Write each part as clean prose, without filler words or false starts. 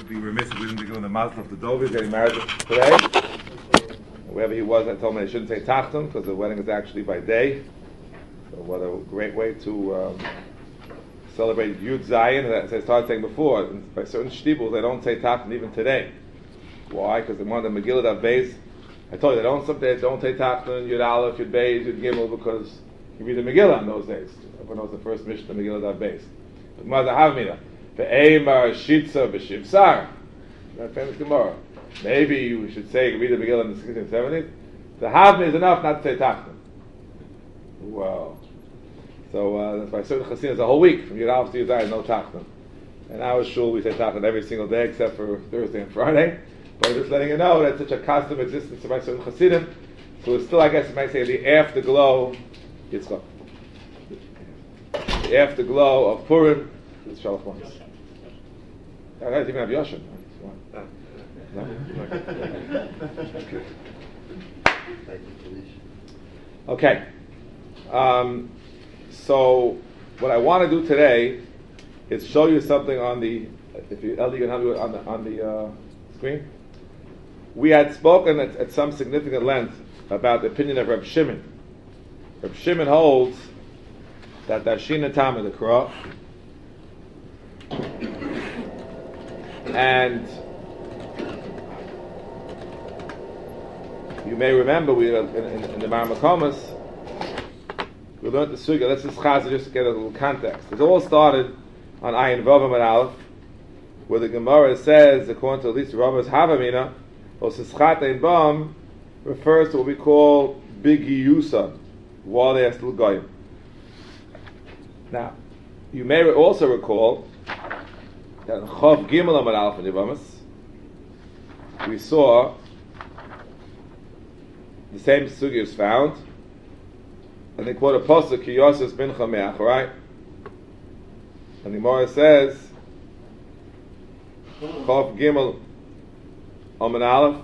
be remiss if we didn't give him the mazel of the Dovi. He's getting married today. Wherever he was, I told him I shouldn't say Tachton because the wedding is actually by day. So what a great way to celebrate Yud Zayin. As I started saying before, by certain shtibels they don't say Tachton even today. Why? Because in one of the Megillah Daf Beis, I told you they don't say Tachton, Yud Aleph, Yud Beis, Yud Gimel, because you read the Megillah in those days. Everyone knows the first mission of Megillah Daf Beis. But Gemara Havmina, ve'emar shitza b'shiv sar. That famous Gemara. Maybe you should say read the Megillah in the 16th and 70s. The Havmina is enough not to say Tachton. Wow. So that's why certain Chassidim a whole week from Yud Aleph to Yud Zayin no Tachton. And our shul we say Tachton every single day except for Thursday and Friday. But I'm just letting you know that such a custom existence by certain Chassidim. So it's still, I guess, you might say the afterglow. Yitzchak. The afterglow of Purim. It's Shalach ones. I don't even have Yoshin. No? Okay. So what I want to do today is show you something on the. If you, Ellie, you can have it on the screen. We had spoken at some significant length about the opinion of Reb Shimon. Reb Shimon holds that Darshina Tam the Kra, and you may remember we in the Maramakomas we learned the sugya. Let's just chazir just to get a little context. It all started on Ayin Vav Amud Aleph, where the Gemara says, according to at least Rambam's Havamina, Osischat Ein Bam refers to what we call Big Yusa, while they are still goyim. Now, you may also recall that in Chav Gimel Amud Aleph in Yevamis, we saw the same sugya is found, and they quote a pasuk Ki Yosef bin Chameach, right? And the Gemara says, Chav Gimel Amud Aleph,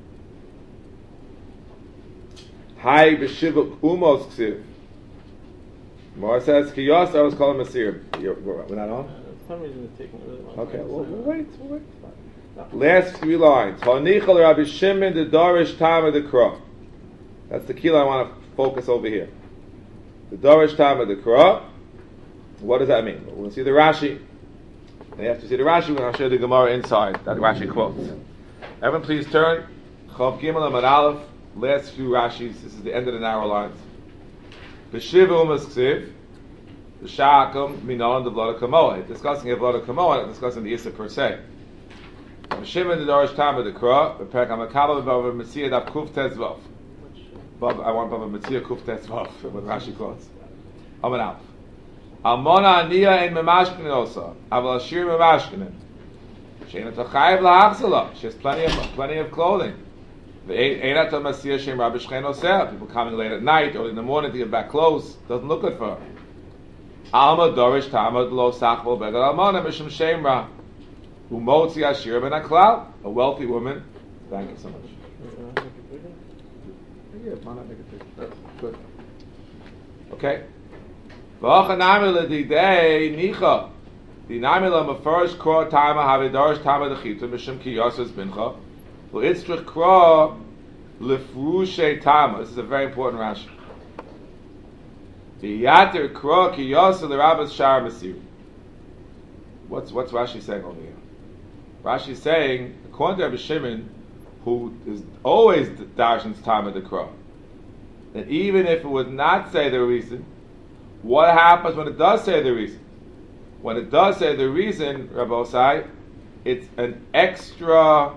Hai b'shivuk umos ksiv. Gemara says Ki Yosef was called Masir. We're not on? For some reason it's taking a really long time. Okay, we'll wait. Last three lines. Hanichal Rabbi Shimon the Darish Tam of the Kra. That's the key line I want to focus over here. The Darish Tam of the Kra. What does that mean? We're going to see the Rashi. And after you see the Rashi, we're going to show you the Gemara inside that Rashi quotes. Everyone please turn. Chav Gimel Amud Aleph. Last few Rashis. This is the end of the narrow lines. B'shiv umas ksiv. B'sha'akum minon devlada kamoa. Discussing devlada kamoa, discussing the Issa per se. Shimon the Darish Tam of the Kra. B'perek HaMakabel B'Bava Metzia Daf Kuf Tezvav. I want Bava Metzia Kuf Tezvav. What Rashi quotes. Amud Aleph. Almona Aniya ein Memashkinin osa. Aval Ashir Memashkinin. She'ena Tachayev La'achzala. She has plenty of clothing. People coming late at night or in the morning to get back clothes doesn't look good for her. Alma Dorish Tamad Lo Sachvo Begad Almana Mishum Shemra Umotzi Ashir Ben Aklal, a wealthy woman. Thank you so much. Yeah, why not make it big? Good. Okay. V'achanami l'didei nicha. The namila mafarish kro tama havidarish tama dechitu mishum ki yosef bincha. V'yitzrich kro lefrushe tama. This is a very important Rashi. V'yater kro ki yosef l'rabbis shar masir. What's Rashi saying over here? Rashi is saying, according to Rabbi Shimon, who is always darshan's tama the kro, that even if it would not say the reason, what happens when it does say the reason? When it does say the reason, Rabbi Osai, it's an extra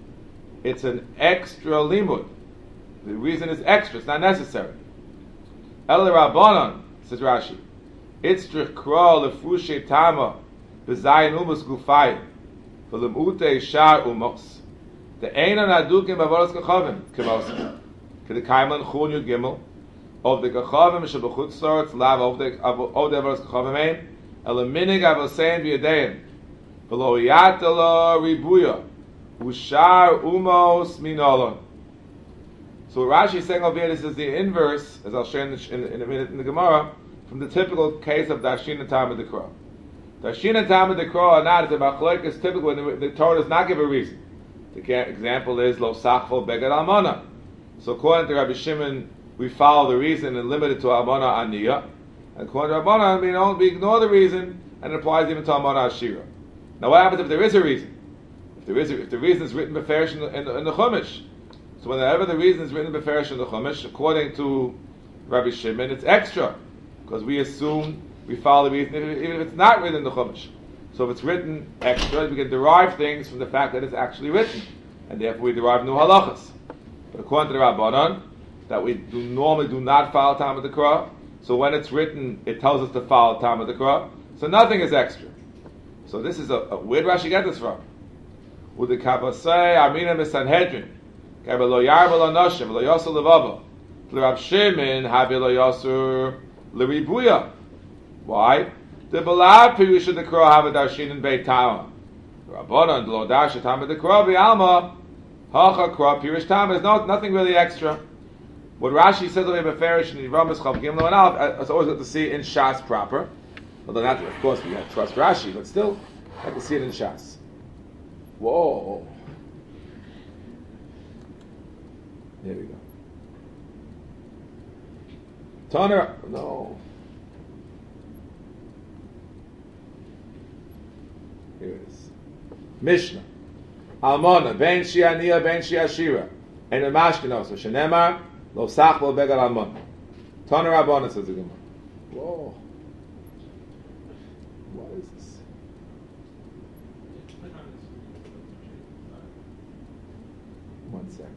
limud. The reason is extra, it's not necessary. El Rabbanon, says Rashi, Itzrich kro lefrushe tama b'zayin umus gufayim v'lemute shar umos the einan adukim b'avoros kachavim k'mosim k'dekayman chun yud gimel of the kachavim shebechutz la'aretz lav of the avoros kachavim ein elaminig avosein v'yadein v'lo yatala ribuya ushar umos minolon. So Rashi is saying over here, this is the inverse, as I'll show in a minute in the Gemara, from the typical case of Darshin and Tam of the Kra. Darshin and Talmud Dekra or not is a machlokes is typical when the Torah does not give a reason. The example is Lo Sachfo Beged Almana. So according to Rabbi Shimon, we follow the reason and limit it to Almana Aniyah. And according to Rabbanan, we ignore the reason and it applies even to Almana Ashira. Now what happens if there is a reason? If the reason is written beferish in the Chumash. So whenever the reason is written beferish in the Chumash, according to Rabbi Shimon, it's extra. Because we assume we follow the reason even if it's not written in the Chumash. So if it's written extra, we can derive things from the fact that it's actually written. And therefore we derive new halachas. But according to the Rabbanan, that we normally do not follow Talmud Dekra. So when it's written, it tells us to follow Talmud Dekra. So nothing is extra. So this is where did Rashi get this from? With the Kabasai, Armina Misanhedrin, Kabalo Yarbal Anoshim, Lo Yosel Levava, Rab Shimon, Habilo Yosur, Leribuya. Why? The Balab Pirusha Dekra have a Darshin in Beit Tama. Rabbanan, Lo Darsha Tama Dekra, Bialma, Hacha Kra, Pirush Tama, is nothing really extra. What Rashi says over Beferish and Ramas Chav Gimel and Aleph, it's always good to see in Shas proper. Although not, of course, we have to trust Rashi, but still, I can see it in Shas. Whoa. There we go. Toner, no. Here it is. Mishnah. Almona, ben shi'aniya, ben shi'ashira. And a mashkinos, so shenemar, lo sachlo begal almona. Toner Rabbana says the Gemara. Whoa. What is this? One second.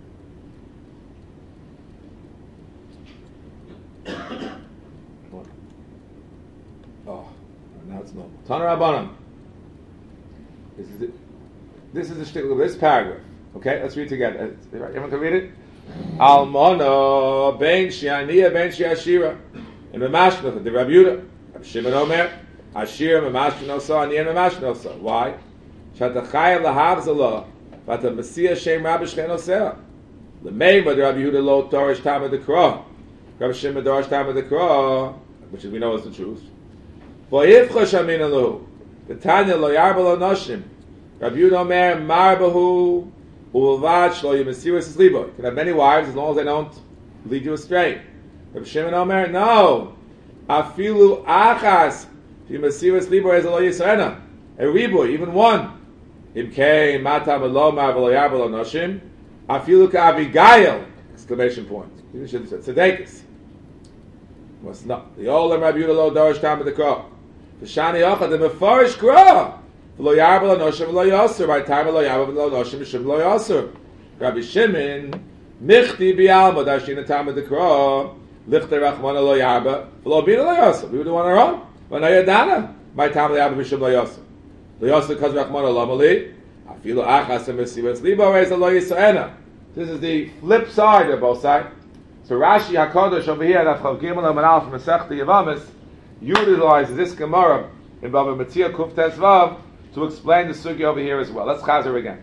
Oh, now it's normal. Tana Rabbanan. This is it. This is the shtick of this paragraph. Okay, let's read together. Everyone can read it. Almona ben shi'aniya ben shi'ashira. In the Mashna, the Rabbi Yehuda, Rabbi Shimon Omer, Ashira memashnosa, aniya memashnosa. Why? Shatachayav lahavzalah, vata Messiah shem Rabbi Shchenoseh. The main by the Rabbi Yehuda lo Torish Talmud Dekra. Rabbi Shimon Dorish Talmud Dekra, which we know is the truth. V'yivcha shamin alu, the Tanya lo yarbal anoshim. Rabbi Yehuda Omer marbahu uvad shlo yimesiris libo. You can have many wives as long as they don't lead you astray. Rabbi Shimon Omer, no. Afilu achas yimesiris libo es lo yisrena. A ribu, even one. Imkei matam lo marvalo yarbal anoshim. Afilu ka Abigail! Exclamation point. You should have said Tzedekis. Must not. The Olam Rabbi Yehuda lo Dorish Talmud Dekra. V'shani Yochad the Mefarish Kra. V'lo yarbal anoshim v'lo yasur. By time v'lo yarbal v'lo anoshim v'shim v'lo yasur. Rabbi Shimon Michti bi'alma Darshin Talmud Dekra. Lichte Rachmana lo yarba v'lo bina lo yasur. We would do on our own. V'no yadana. By time v'lo yarbal v'shim lo yasur. Lo yasur because Rachmana lo mali. Afilu achas emesiras libo reis lo yisraena. This is the flip side of both sides. So Rashi HaKadosh over here, that Chav Gimel Amanal from Masechta Yavamis, utilizes this Gemara in Bava Metzia Kuf Tes Vav to explain the sugi over here as well. Let's chazer again.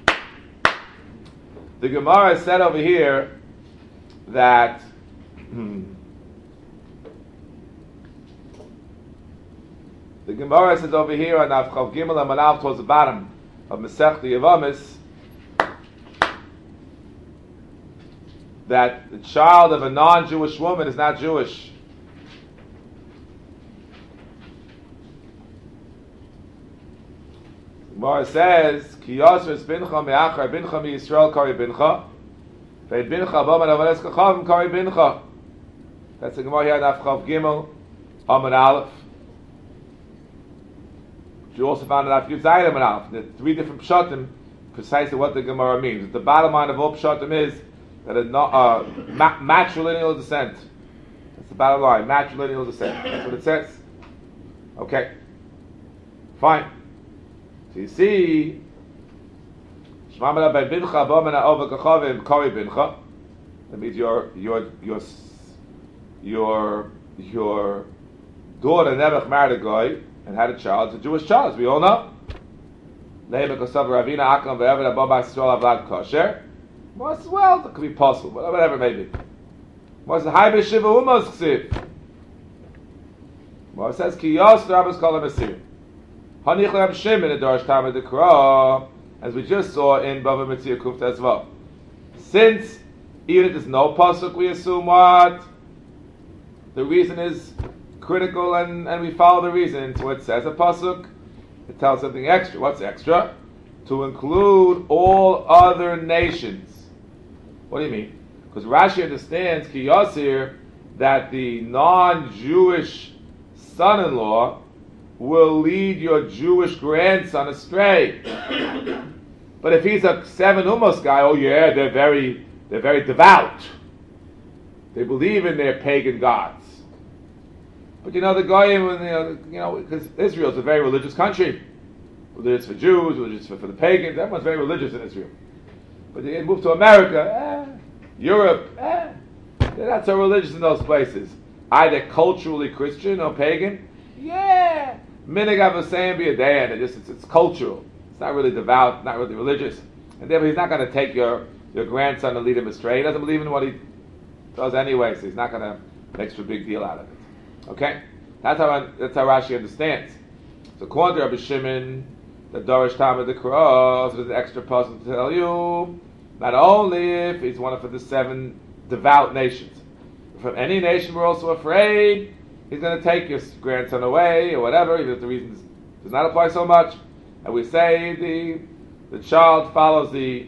The Gemara said over here that the Gemara says over here on Chav Gimel Amanal towards the bottom of Masechta Yavamis that the child of a non-Jewish woman is not Jewish. Gemara says, "Ki yasser bincha me'achar bincha miYisrael kari bincha, ve'ed bincha b'aman avanes kachavim kari bincha." That's the Gemara here in Chav Gimel Amud Aleph. You also found that Yud Zayin Amud Aleph. There are three different pshatim, precisely what the Gemara means. The bottom line of all pshatim is that a matrilineal descent. That's the bottom line. Matrilineal descent. That's what it says. Okay. Fine. So you see, that means your daughter never married a guy and had a child. It's a Jewish child, as we all know. Well, it could be possible, whatever it may be. What's the Haibe Shiva Umos Ksiv? Well, it says, Ki Yos Rabbos Kol HaMesir. Hanich Rab Shimon in Darash Tamid Dekra, as we just saw in Bava Metzia Kufta as well. Since even if there's no pasuk, we assume what? The reason is critical, and we follow the reason. So it says a pasuk, it tells something extra. What's extra? To include all other nations. What do you mean? Because Rashi understands Ki Yasir that the non-Jewish son-in-law will lead your Jewish grandson astray. But if he's a 7 Umos guy, oh yeah, they're very devout. They believe in their pagan gods. But the Goyim, because Israel's a very religious country. Religious for Jews, religious for the pagans. Everyone's very religious in Israel. But they move to America, Europe, they're not so religious in those places. Either culturally Christian or pagan. Yeah. Minig Avosayim be a day, and it's cultural. It's not really devout, not really religious. And therefore he's not going to take your grandson and lead him astray. He doesn't believe in what he does anyway, so he's not going to make such a big deal out of it. Okay? That's how Rashi understands. So according to Rabbi Shimon, the Darash Tamid Dekra, so there's an extra puzzle to tell you, not only if he's one of the 7 devout nations, from any nation we're also afraid he's going to take your grandson away or whatever, even if the reason does not apply so much. And we say the child follows the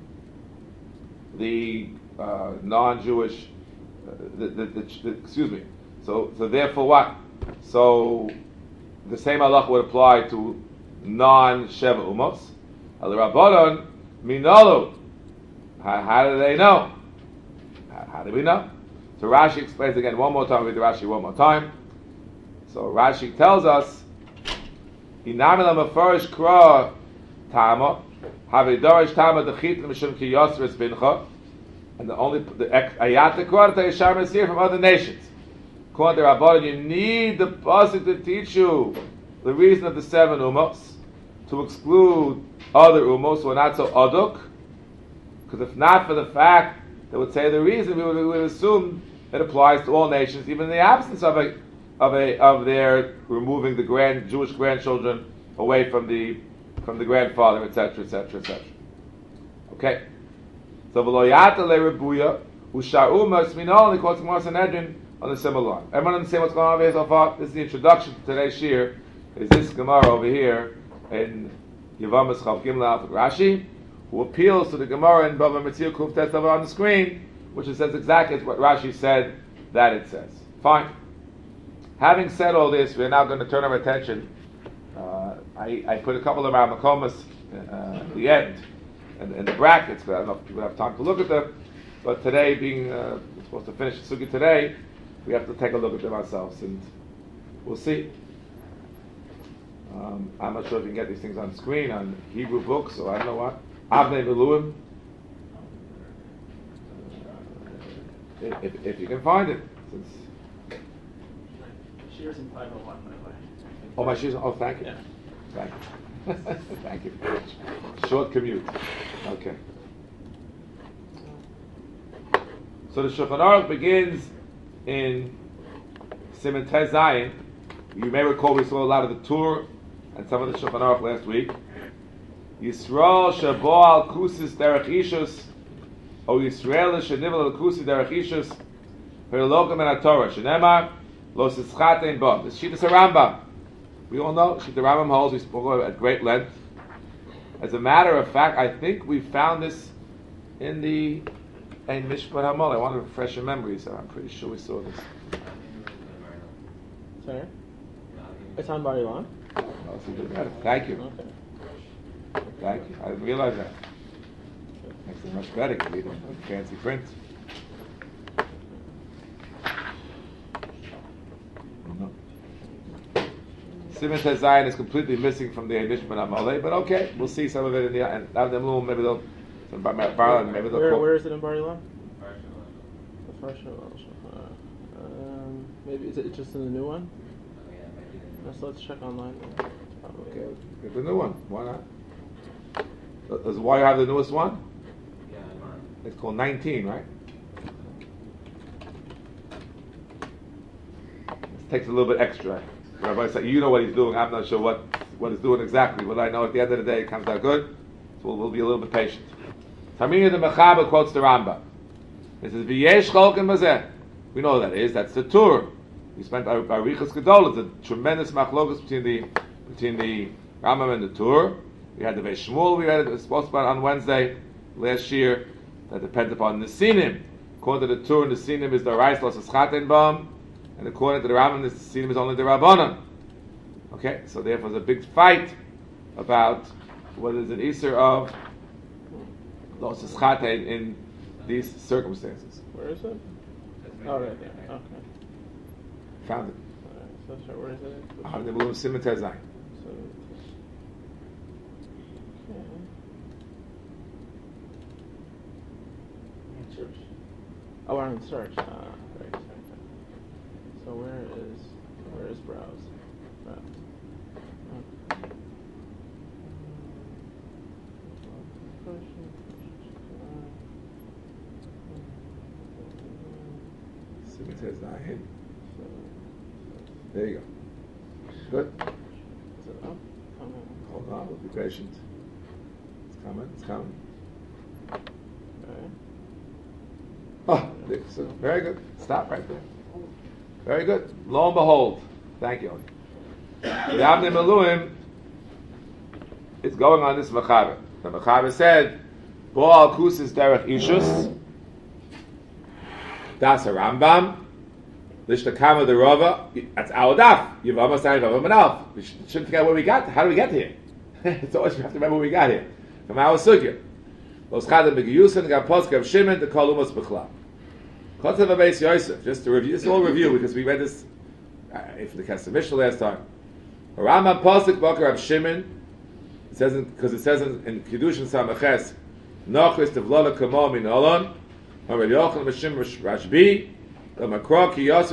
non-Jewish, excuse me. So therefore what? So the same halach would apply to non-Sheva Umos. Al Rabbanon Minolu. How do they know? How do we know? So Rashi explains again one more time. We read the Rashi one more time. So Rashi tells us, "Inamila mafarish kra tama havidarish tama dechit l'mishum ki yosres bincha," and the ayat kra that Yishar Masir from other nations. According to Rabbanan, you need the pasuk to teach you the reason of the 7 umos to exclude other umos who are not so aduk. Because if not for the fact that would say the reason, we would assume it applies to all nations, even in the absence of their removing the Jewish grandchildren away from the grandfather, etc., etc., etc. Okay. So v'loyata le'rebuya u'sha'umas minol quotes Gemara Sanhedrin on the similar line. Everyone understand what's going on over here so far? This is the introduction to today's shir. Is this Gemara over here in Yevamos Chav Gimel Alpha Rashi, who appeals to the Gemara in Bava Metzia Kuf Tes on the screen, which it says exactly what Rashi said that it says. Fine. Having said all this, we're now going to turn our attention. I put a couple of our makomas at the end, in the brackets, but I don't know if people have time to look at them. But today, being we're supposed to finish the sugi today, we have to take a look at them ourselves, and we'll see. I'm not sure if you can get these things on screen, on Hebrew books, or I don't know what. Avnei Veluim. If you can find it. Shears in 501, by the way. Oh, my shoes. Oh, thank you. Yeah. Thank you. Thank you very much. Short commute. Okay. So the Shulchan Aruch begins in Siman Tez Zayin. You may recall we saw a lot of the Tur and some of the Shulchan Aruch last week. Yisrael shabo al kusis derech ishus, o Yisrael shenivel al kusis derech ishus, perlogam en haTorah shenemar lo sischatein bo. This Shittas HaRambam. We all know Shittas HaRambam holds. We spoke about it at great length. As a matter of fact, I think we found this in the Ein Mishpat Hamol. I want to refresh your memory, so I'm pretty sure we saw this. Sorry? It's on Bar Ilan? Oh, so you got it. Thank you. Okay. Thank you. I didn't realize that. Makes it much better because we don't have fancy print. No. Siman Tez Zayin is completely missing from the Mishpat Hamol, but okay, we'll see some of it in the end. Maybe they'll. Maybe they'll where is it in Bar Ilan? The first maybe is it just in the new one? Let's check online. Okay, get the new one. Why not? Does why you have the newest one? Yeah, It's called 19, right? This takes a little bit extra. Rabbi said, you know what he's doing. I'm not sure what what it's doing exactly. What I know at the end of the day, it comes out good. So we'll be a little bit patient. Tamina the Mechaber quotes the Rambam. It says, "V'yesh cholken mazeh." We know what that is. That's the Tur. We spent Arichas Gedol. It's a tremendous machlokas between the Rambam and the Tur. We had the Vei Shmuel. We had it supposed to be on Wednesday last year. That depends upon the Sinim. According to the Tur, the Sinim is the Reis Los Eschatenbaum, and according to the Rambam, the Sinim is only the Rabbanon. Okay, so therefore there's a big fight about what is an Isser of Los Eschaten in these circumstances. Where is it? Oh, right there. Okay. Found it. Alright, so where is it? On the Blue Simon Tezain. So, okay. Oh, we're in search. Right. So where is browse? Browse. Okay. Simon Tezain. There you go. Good. Is it up? Hold on, we'll be patient. It's coming. Okay. Oh, so very good. Stop right there. Very good. Lo and behold. Thank you. The Avnei Miluim is going on this Mechaber. The Mechaber said, Bo al kusis derech ishus, das a Rambam, Lishtakama the Rava, that's our daf. Yivam Asai Rava Manaf. We shouldn't forget where we got. How do we get here? It's always we have to remember where we got here. From our sugya. Los Chadam Begiyusin, Gapos, Gav Shimon, the Kolumos Bechla. Kotav Abeis Yosef. Just to review, this is all review because we read this for the Kesef Mishnah last time. Rambam Posik Bakar Rav Shimon. It says because it says in Kiddushin Samaches, Nochris Tevlola Kamo Min Olon, Rav Yochanan Mishim Rashbi. This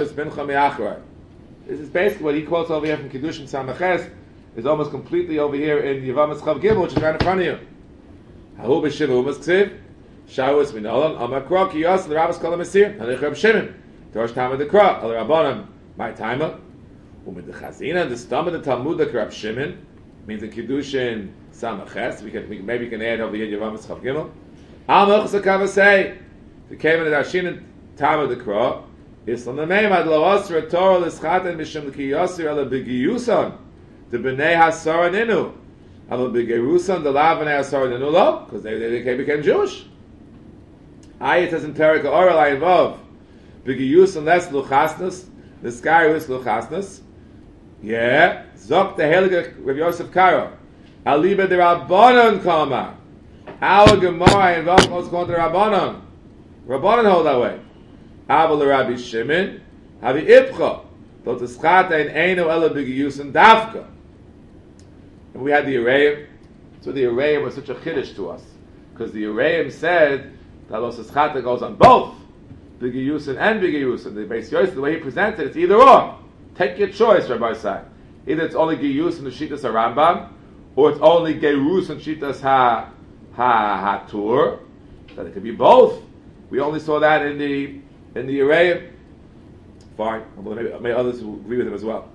is basically what he quotes over here from Kiddushin Samaches, is almost completely over here in Yevamis Chav Gimel, which is right in front of you. Hahu b'Shimon u'mas ksiv, Shaus min Olon, Amakro ki Yosef l'Rabbis Kol HaMesir, Hanich Rab Shimon, Torsh Tama Dekra, Al Rabbanim, my timer, Umid the Chazina, the stomach of the Talmud of Rab Shimon, means in Kiddushin Samaches, we maybe can add over here Yevamis Chav Gimel. Al Melchus HaKavasei, the came in the Dashin Tama Dekra, Islam the Meimad lo asra Torah l'schaten mishum ki yasir ala begiyusan the b'nei hasara ninu ala begirusan the la b'nei hasara ninu lo because they became Jewish. Ayat says in Perek Oral I involve begiyusan less luchasnus the sky is luchasnus zok the heilige Rav Yosef Karo aliba the Rabbanon kama our Gemara involved what's called the Rabbanon hold that way. Abel Rabbi Shimon, Havi Ipcha, Tot Eschata in Eino Ela B'Giyusin Davka. And we had the Arayim. So the Arayim was such a chiddush to us. Because the Arayim said that Los Eschata goes on both B'Giyusin and B'Giyusin. The Beis Yosef, the way he presented it, it's either or. Take your choice, Rabbi Sai. Either it's only Giyusin the Shitas HaRambam, or it's only Geirus and Shitas HaTur. That it could be both. We only saw that in the Arayim. Fine. Maybe others will agree with him as well.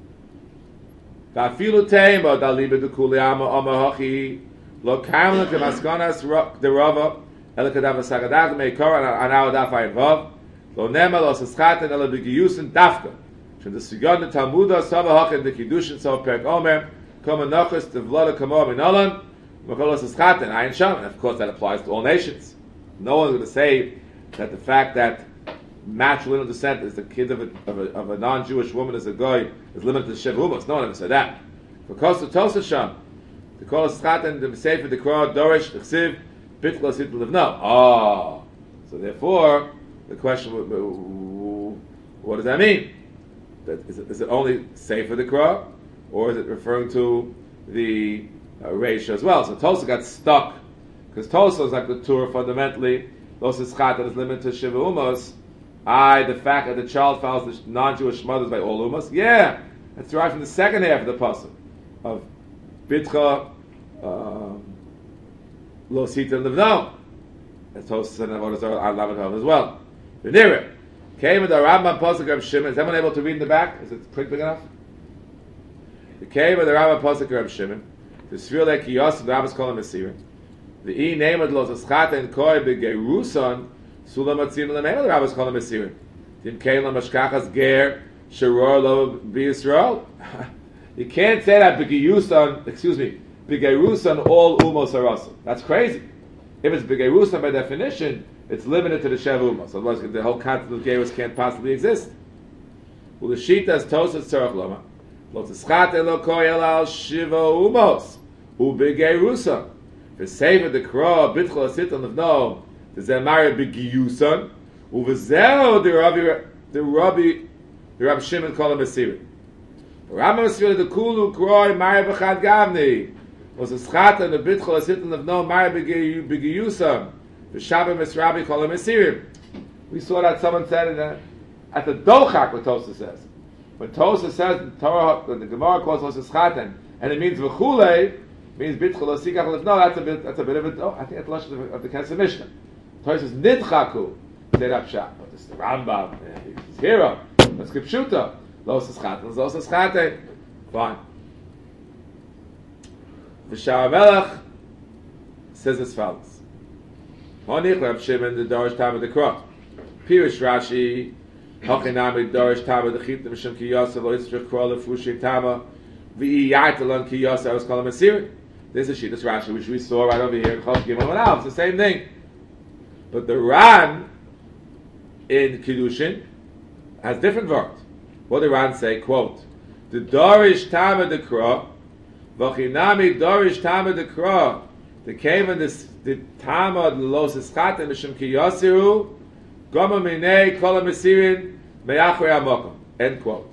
Va'afilu teima daliba dekuli ama hachi lo kamla kemaskanas the Rava elakadav sagadach meikor an our daf ayinvav lo nema lo saschaten ela begiyusin dafka shem the sigon the Talmuda sava hachi the Kiddushin so perk omer kama nachas the vloda kamo minolan makol saschaten ayin sham, and of course that applies to all nations. No one's going to say that the fact that matrilineal descent is the kid of a non-Jewish woman as a guy is limited to Shev Umas. No one ever said that. Because the Tosa Sham, the Kol Eschatan, the Sefer, the Korah, Dorish, the Chsiv, Bitchla, Sitl, Livno. Oh. So therefore, the question, what does that mean? Is it only Sefer the Korah, or is it referring to the Reish as well? So Tosa got stuck, because Tosa is like the Torah fundamentally. Los Eschatan is limited to Shev Umas. The fact that the child follows the non-Jewish mothers by all umas, that's derived from the second half of the pasuk of Bitcha, Lo Sita Livno. That's Tosas and Avodas Lamed as well. V'nira came with the Rambam pasuk of Shimon. Is anyone able to read in the back? Is it print big enough? The cave of the Rambam Pasuk Reb Shimon. The Sfir Le Kiyos and the Rambam's calling Mesirin. The E name of Los Eschat and Koi Begeruson Sula Matzin Lemena. The Rambam's calling Mesirin. Dim Keilam Mashkachas Ger Sheror Lo B'Yisrael. You can't say that Begeruson. Excuse me. Begeruson all Umos Harasim. That's crazy. If it's Begeruson by definition, it's limited to the Sheva Umos. Otherwise, the whole concept of Gerus can't possibly exist. Well, the Shita is Tosas Tzarech Loma. Lo Tischat Elokoi Elal Shiva Umos. Ubegeruson. For Sefer the Kro Bitchol Asiton Levno. The Zemara Begiyuson. Uvezeo the Rabbi Shimon Kolam Asirin. The Rambam Asirin the Kulu Kroi Mari B'chad Gavni. Was a Schata and the Bitchol Asiton Levno Mari Begiyuson. The Shabbat Misrabi Kolam Asirin. We saw that someone said at the Dochak what Tosa says. When Tosa says the Torah, the Gemara calls Los Eschaten, and it means V'chulei, means Bitchol Osikach Levno. That's a bit of a. Oh, I think that's the Lashon of the Kesef Mishnah. Torah says Nidchaku. Say that pshat, but it's the Rambam. He's hero. Let's keep Pshuta. Los Eschaten. Los Eschaten. Fine. The Shara Melech says as follows: Honich Reb Shimon the Dorish Tam of the Krot. Pirush Rashi. Hachinami Dorish Tam of the Chit Mishum Kiyasa Lo Yitzrich Krol Lefushi Tama V'Yartalan Kiyasa. I was calling Mesirin. This is Shittas Rashi, which we saw right over here in Chav Gimel and Aleph. It's the same thing. But the Ran in Kiddushin has different words. What did the Ran say? Quote, the Dorish Tama the Krot, V'Chinami Dorish Tama the Krot, the came in the Tama the Los Eschatem Mishum Kiyasiru, Goma Minei Kol HaMesirin Me'achrei HaMokom. End quote.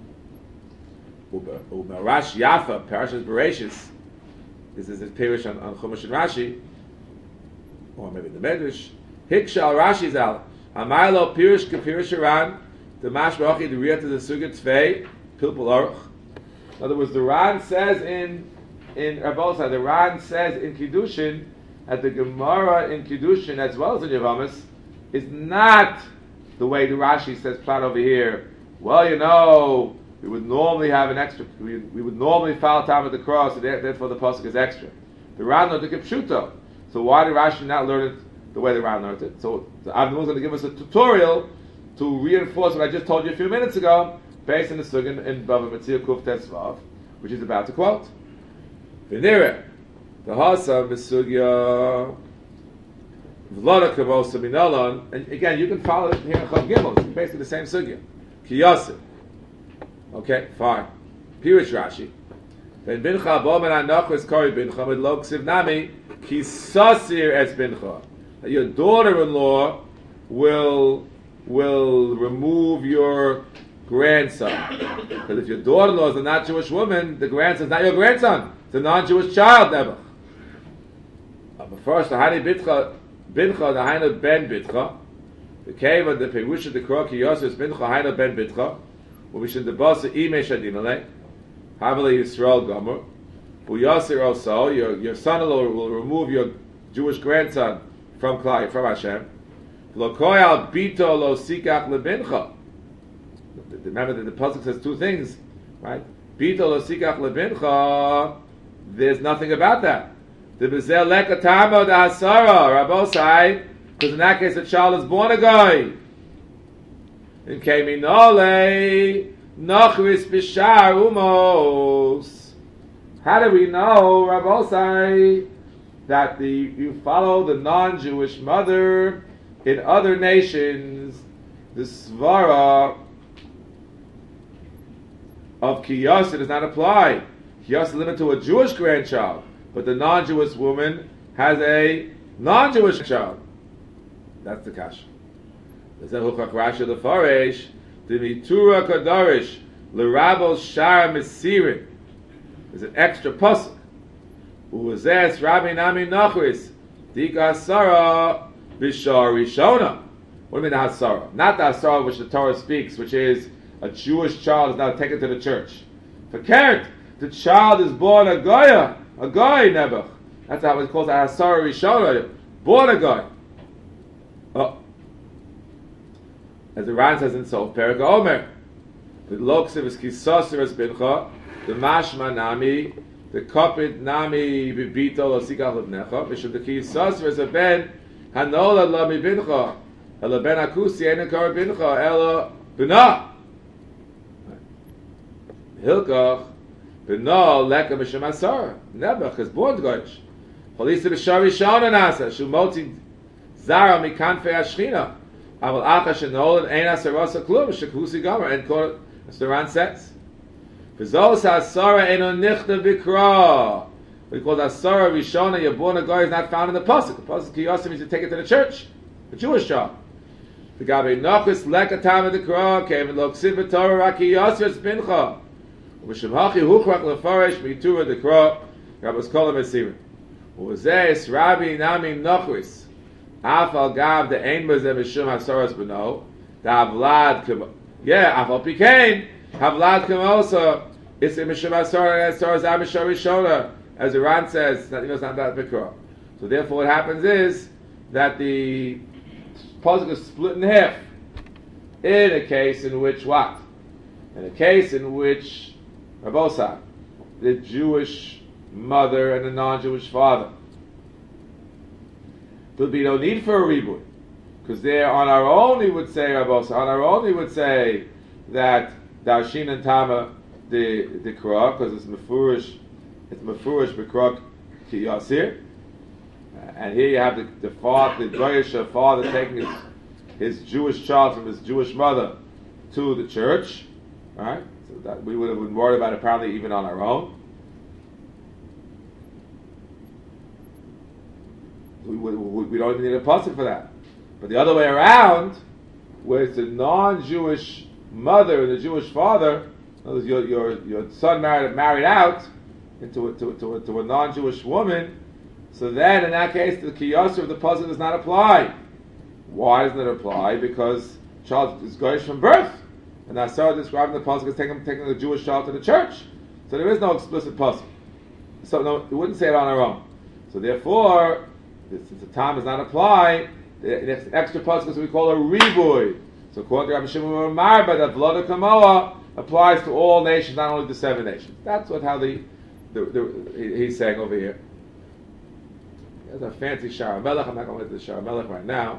Uberash Yafa, Parashas Bereshis, this is his Pirush on Chumash and Rashi, or maybe the Medrash. Hikshal Rashi Zal, Amaylo Pirush Kepirush Aran, the Mashbachi, the Riyat of the Sugat Tvei, Pilpul Aruch. In other words, the Ran says in Rabosai, the Ran says in Kiddushin, at the Gemara in Kiddushin, as well as in Yavamis, is not the way the Rashi says plat over here. Well, you know, we would normally have an extra. We would normally follow time at the cross, so therefore the pasuk is extra. The Ran learned the Kipshuto. So why did Rashi not learn it the way the Ran learned it? So Avnun is going to give us a tutorial to reinforce what I just told you a few minutes ago, based on the Sugin in Bava Metzia Kuf Tesvav, which is about to quote. V'nireh, the Hasa Misugya. And again, you can follow it here in Chav Gimel. It's basically the same sugya. Kiyasir. Okay, fine. Pirush Rashi. Ben bincha bo men anachos kori bincha with lo ksiv nami kisasir es bincha. That your daughter-in-law will remove your grandson. Because if your daughter-in-law is a not Jewish woman, the grandson is not your grandson. It's a non-Jewish child, never. But first, the Hani Bitcha Bincha, the Haina Ben Bitcha, the cave of the Perush of the Kroki Yosef Bincha Haina Ben Bitcha, we should the boss of Ime Shadinale, Havali Yisrael Gomer, who Yosef also, your son-in-law will remove your Jewish grandson from Klai, from Hashem. Lokoyal Bito Lo Sikach LeBincha. Remember that the pasuk says two things, right? Bito Lo Sikach LeBincha. There's nothing about that. The bezel lekatamo the hasara rabosai, because in that case the child is born a guy. In keminole nachris bishar umos. How do we know, rabosai, that you follow the non-Jewish mother in other nations? The svara of kiyasa does not apply. Kiyasa is limited to a Jewish grandchild. But the non-Jewish woman has a non-Jewish child. That's the kasha. The Zehuchak Rashi the Faresh, the Mitura Kadarish, L'Rabos Shara Mesirin. There's an extra pasuk. Uwazes Rabbi Nami Nachris, Dika Hasara Bishar Rishona. What do you mean the Hasara? Not the Hasara which the Torah speaks, which is a Jewish child is now taken to the church. For Kert, the child is born a Goya. A guy, Nebuch. That's how it calls a Hasara Rishona. Born a guy. Oh. As the Ran says in Sof, Perek Omer. The Loksiv is Kisosir es Bincha. the mashma nami, the kopit nami bibito lo sikach levnecha, mishum the kisas is a ben hanola la mi bincha, ela ben akusi ena kar bincha, ela bina. Hilkach bina leka mishum asar. Nebuch is born goyish. Cholisa b'shari shana nasa shumoti zara mikanfei ashchina. Aval acha shenolan ein asarasa klum shekusi gomer. And quote as the Ran says. V'zos ha'asara eno nichta b'kra. We call that asara rishona yabona goy is not found in the pasuk. The pasuk kiyasa means to take it to the church, the Jewish job. The gabe nochis lekatam of the kra came and look siv b'torah rakiyasa bincha. V'shemhachi huchrak lefaresh mitura the kra. Rabbos kolam esirim. Uzeis Rabbi Nami Nochris Afal Gav the Ein Bazem Mishum Hasaras Beno the Havlad Kemo Afal Pikain Havlad Kemosa it's a Mishum Hasaras Amishar Rishona as the Ran says that it's not that Bikra. So therefore what happens is that the pasuk is split in half in a case in which what? In a case in which Rabosa the Jewish mother and a non-Jewish father. There'll be no need for a reboot, because there on our own he would say, on our own he would say that Darshin and Tama the Kra, because it's mefurish b'Kra ki Yasir, and here you have the father, the Goyish father taking his Jewish child from his Jewish mother to the church, right? So that we would have been worried about apparently even on our own. We don't even need a pasuk for that. But the other way around, where it's a non-Jewish mother and a Jewish father, in other words, your son married out into a non-Jewish woman, so then in that case the kiyasur of the pasuk does not apply. Why doesn't it apply? Because the child is goyish from birth, and that's so describing the pasuk as taking the Jewish child to the church. So there is no explicit pasuk. So no, we wouldn't say it on our own. So therefore, since the time does not apply, the extra pasuk we call a riboy. So according to Rabbi Shimon Marba, that Vlada Kamoa applies to all nations, not only the 7 nations. That's how he's saying over here. There's a fancy Shara Melech. I'm not going to get to the Shara Melech right now.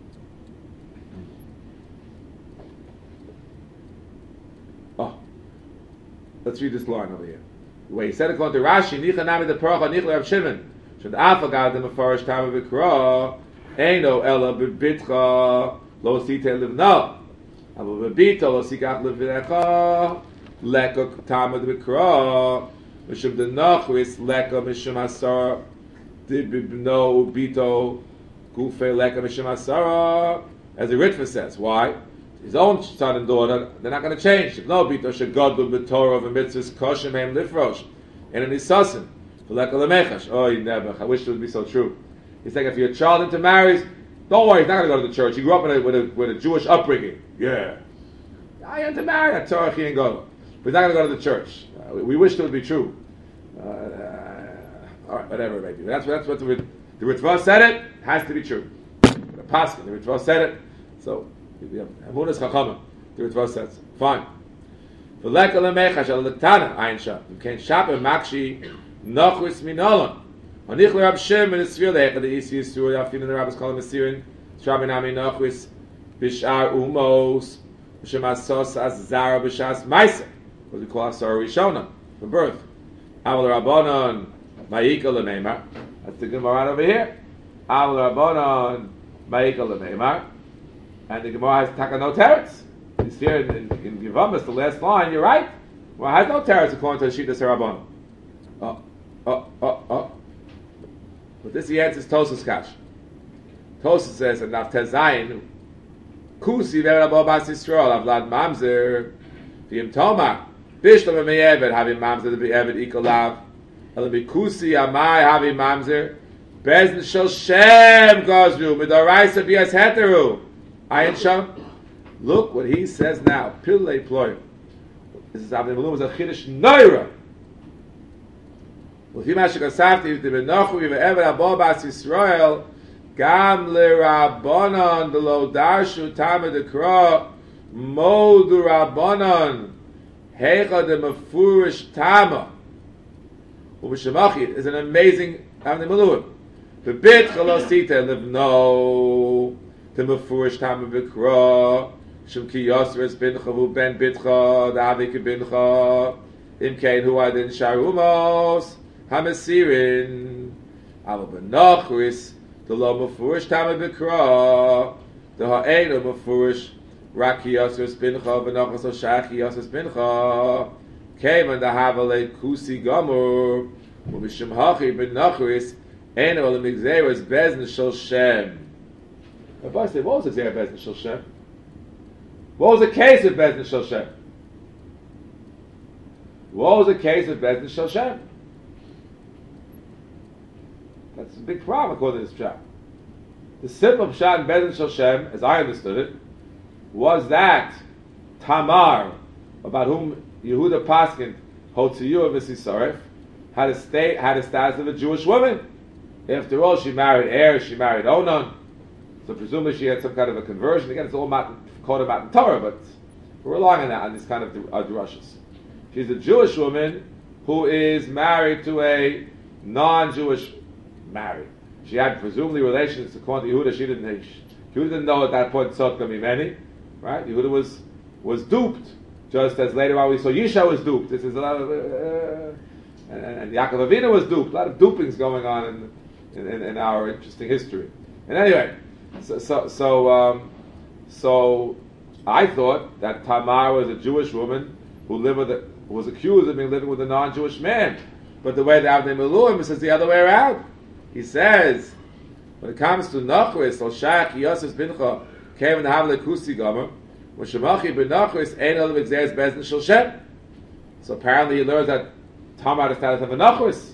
Oh, let's read this line over here. The way he said according to Rashi, Nicha Nami the Paracha Nicha Rav Shimon. Should Afagad the Mefarish Tama B'Kra Eino Ella B'Bitcha Lo Site Livna Ava B'Bita Lo Sikach Livnecha Leka Tama B'Kra Mishum the Nachris Leka Mishum Asara Dibno Bito Gufe Leka Mishum Asara, as the Ritva says. Why? His own son and daughter, they're not going to change. No Bito Shagadu B'Torah of a Mitzvahs Koshem Hem Lifrosh and an Isasim. Oh, you never. I wish it would be so true. He's saying if your child intermarries, don't worry, he's not going to go to the church. He grew up with a Jewish upbringing. Yeah. I intermarried at Torah and go. But he's not going to go to the church. We wish it would be true. All right, whatever it may be. That's what the Ritva said it, has to be true. The Pascha, the Ritva said it. So, Amunas Chachama, the Ritva says it. Fine. V'leka lemecha shal l'tana ayin shah. You can't shop and makshi Nachris minolan. Hanich l'Rab Shem and Esfir le'echad Isi Yisur Yafin and the rabbis call him Esirin. Shabbi nami Nachris b'shar umos b'shem asos as zara b'shas ma'isa. What we call asar rishona from birth. Aval Rabbanon ma'ika l'meimar. That's the Gemara over here. Aval Rabbanon ma'ika l'meimar. And the Gemara has takanot teretz. It's here in Givamas, the last line. You're right. Well, it has no teretz according to the Shittas Rabbanon. But this he answers Tosas Kash. Tosas says, and Naf Tezayin, Kusi Verabo Bas Yisrael, Avlad Mamzer, V'im Toma, Bishlam Me'evet, Havim Mamzer, Be'evet Ikolav, Elam Kusi Amai, Havim Mamzer, Bezn Shel Shem Gozru, Midoraisa Bias Heteru, Ayin Sham. Look what he says now, Pillei Ploy. This is Avnei Malum, is a Chiddush Noira. L'fi ma shekasafti v'tibenochu v'ever abo bas Yisrael gam l'Rabbanon d'lo darshu tama d'kra modu Rabbanon Heicha de Mefurish Tama. Ubishamachi is an amazing Avnei Meluim. The bit Chalosita Livno the Mefurish Tama Bikra Shem Ki Yosres Bincha Vu Ben Bitcha the Avik Bincha Imkein Hu Adin Sharumos Hamasirin Ava Benachris the Lo Mefurish Tama Bikra the Ha'enu Mefurish Raki Yosres Bincha Benachos Oshaki Yosres Bincha came and the Havale Kusi Gomor Ubishim Hachi Benachris Eno Olam Igzeres Bezn Shel Shem. Rabbi said, what was the Xer Bezn Shel Shem? What was the case of Bezn Shel Shem? What was the case of Bezn Shel Shem? That's a big problem according to this pshat. The simple pshat in Bezn Shel Shem, as I understood it, was that Tamar, about whom Yehuda Paskin Hotziyu V'Sisaref, had a status of a Jewish woman. After all, she married Er, she married Onan, so presumably she had some kind of a conversion. Again, it's all called about in Torah, but we're relying on that, on these kind of drushes. She's a Jewish woman who is married to a non-Jewish married. She had presumably relations according to Yehuda. Yehuda didn't know at that point Tzot can be many, right? Yehuda was duped, just as later on we saw Yisha was duped. This is a lot of and Yaakov Avinu was duped. A lot of dupings going on in our interesting history. And anyway, so I thought that Tamar was a Jewish woman who was accused of being living with a non-Jewish man. But the way the Avnei Meluim says the other way around. He says, when it comes to Nachris, Al Shach Yosef Bincha came and have the Kusi Gomer, when Shemachi ben Nachris ain't all of Xer's Bezn Shel Shem. So apparently he learns that Tamar is status of a Nachris.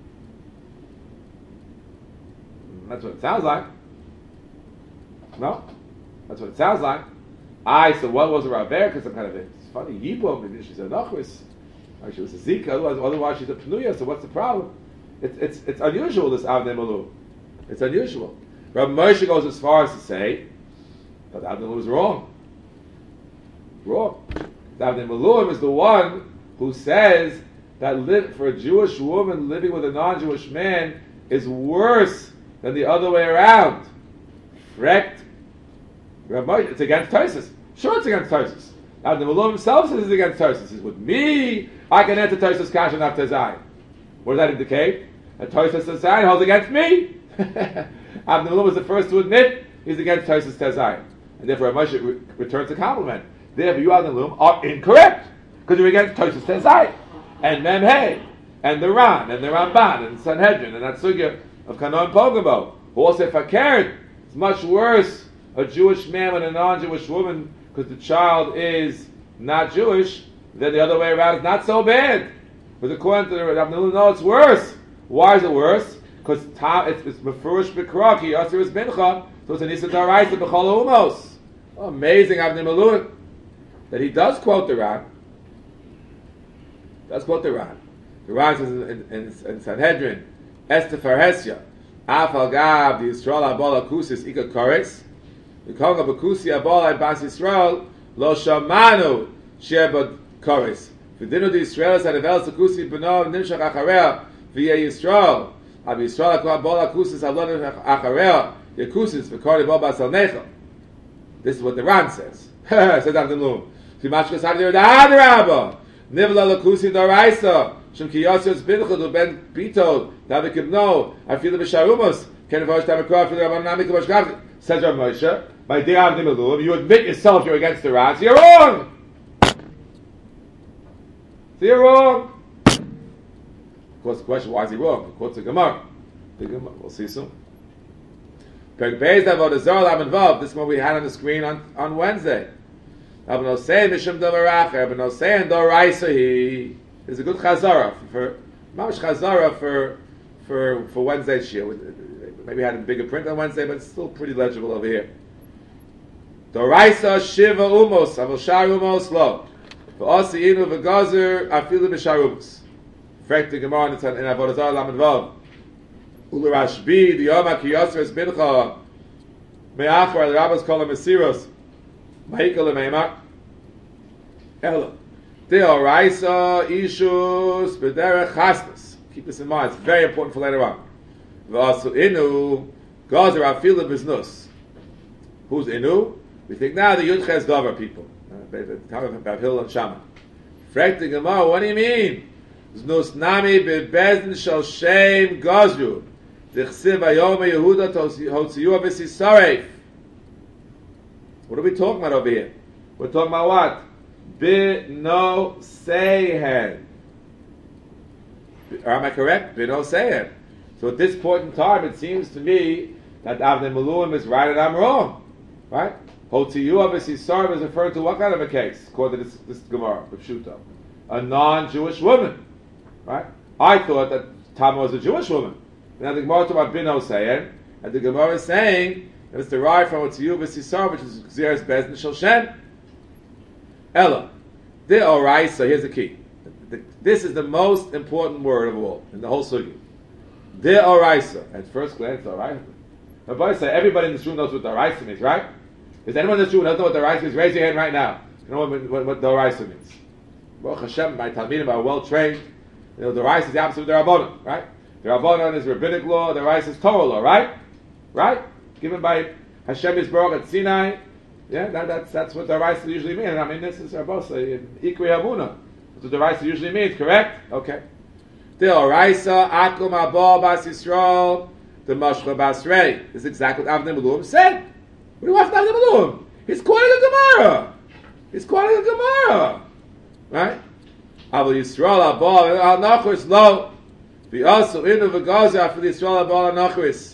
That's what it sounds like. No? That's what it sounds like. So what was a Raver? Because some kind of it's funny, Yibum, maybe she's a Nachris. Or she was a Zika, otherwise she's a Pnuya, so what's the problem? It's unusual, this Avnei Meluim. It's unusual. Rabbi Moshe goes as far as to say that Avnei Meluim is wrong. Wrong. Avnei Meluim is the one who says that for a Jewish woman living with a non-Jewish man is worse than the other way around. Correct? Rabbi Moshe, it's against Tosfos. Sure, it's against Tosfos. Avnei Meluim himself says it's against Tosfos. He says, with me, I can enter Tosfos Kasha Naf Tezai. What does that indicate? That Tosfos Tezai holds against me. Avnei Meluim was the first to admit he's against Tosfos Tezai. And therefore, Moshe returns a compliment. Therefore, you, Avnei Meluim, are incorrect. Because you're against Tosfos Tezai. And Memhei. And the Ran. And the Ramban. And Sanhedrin. And that sugya of Kanon Pogamo. Who also fakert. It's much worse a Jewish man with a non-Jewish woman because the child is not Jewish than the other way around. It's not so bad. But according to the Avnei Meluim, no, it's worse. Why is it worse? Because it's Mefurish B'Kraki, Yosef is Bincha, so it's an Issa D'Oraisa B'Chol Umos. Oh, amazing Avnei Meluim. That he does quote the Ran. The Ran says in Sanhedrin, Esther Farhesya, Afal Gav, the Yisrael Abol Akusis, Ika Kores, the Kong of Akusi Abol Bas Yisrael, Lo Shamanu, Shebad Kores. V'dinu the Yisrael had Avel Sakusi B'no Nimshach Acharea v'yeh Yisrael. Ab Yisrael Abol Akusis Abol Nimshach Acharea Yakusis v'kori Bo Bas Al Nechel. This is what the Ran says. Says Avnei Meluim. V'mashkas Havdir Da'adrabah. Nivla Lakusi D'Oraisa. Shem Ki Yosef Binchad Ben Bitod. David Kibno. Afilu B'Sharumos. Ken Vosh Tamakor Afilu Rabban Nami Kavosh Gavdi. Says Rav Moshe, my dear Avnei Meluim, you admit yourself you're against the Ran, so you're wrong. So you're wrong. Of course, the question, why is he wrong? He quotes the Gemara. We'll see soon. This is what we had on the screen on Wednesday. There's a good chazara for Wednesday's shir. Maybe had a bigger print on Wednesday, but it's still pretty legible over here. Doraisa shiva umos, avol shar umos lo. V'osi inu v'gazer afilu b'shar umos. Frek the Gemara in Avodah Zarah Lamed Vav. Ulu Rashbi, the Yoma ki Yosef bincha me'achar the rabbis call him Mesiros. Ma'ikal le'meimar. Ela. Deoraisa ishus b'derech chasnas. Keep this in mind. It's very important for later on. V'asu inu gazer afilu b'znus. Who's inu? We think now the Yudches Dover people. The time of Bab Hillel and Shammai. Frek the Gemara, what do you mean? Znus nami bebezin shel shem gazru. Dichsiv ayom Yehuda hotziyua b'sisareif. What are we talking about over here? We're talking about what? B'no sehen. Am I correct? B'no sehen. So at this point in time, it seems to me that Avnei Miluim is right and I'm wrong. Right? Hotziyua b'sisareif is referring to what kind of a case? According to this Gemara, Pshuto. A non-Jewish woman. Right? I thought that Tamar was a Jewish woman. Now the Gemara talks about B'no sehen, and the Gemara is saying that it's derived from Hotziyua b'sisareif, which is Gzeres Bezdin Shel Shem. Ella, the oraisa. Here's the key. This is the most important word of all in the whole sugi. The oraisa. At first glance, oraisa. Everybody in this room knows what the oraisa means, right? Is anyone in this room who doesn't know what the oraisa means? Raise your hand right now. You know what the oraisa means. Baruch Hashem, my talmidim are well trained. You know the oraisa is the opposite of the rabbanon, right? The rabbanon is rabbinic law. The oraisa is Torah law, right? Right? Given by Hashem Yisborach at Sinai. Yeah, that's what the Raisa usually means. I mean, this is Rabbosa, Ikri Hamuna. That's what the Raisa usually means, correct? Okay. The Raisa, Akum Abba Bas Yisrael, the Mashcha Basrei. This is exactly what Avnei Miluim said. What do you want from Avnei Miluim? He's quoting a Gemara. He's quoting a Gemara. Right? Aval Yisrael Abba Al Nachris Lo. Be also in the Vagaza for the Yisrael Abba Al Nachris.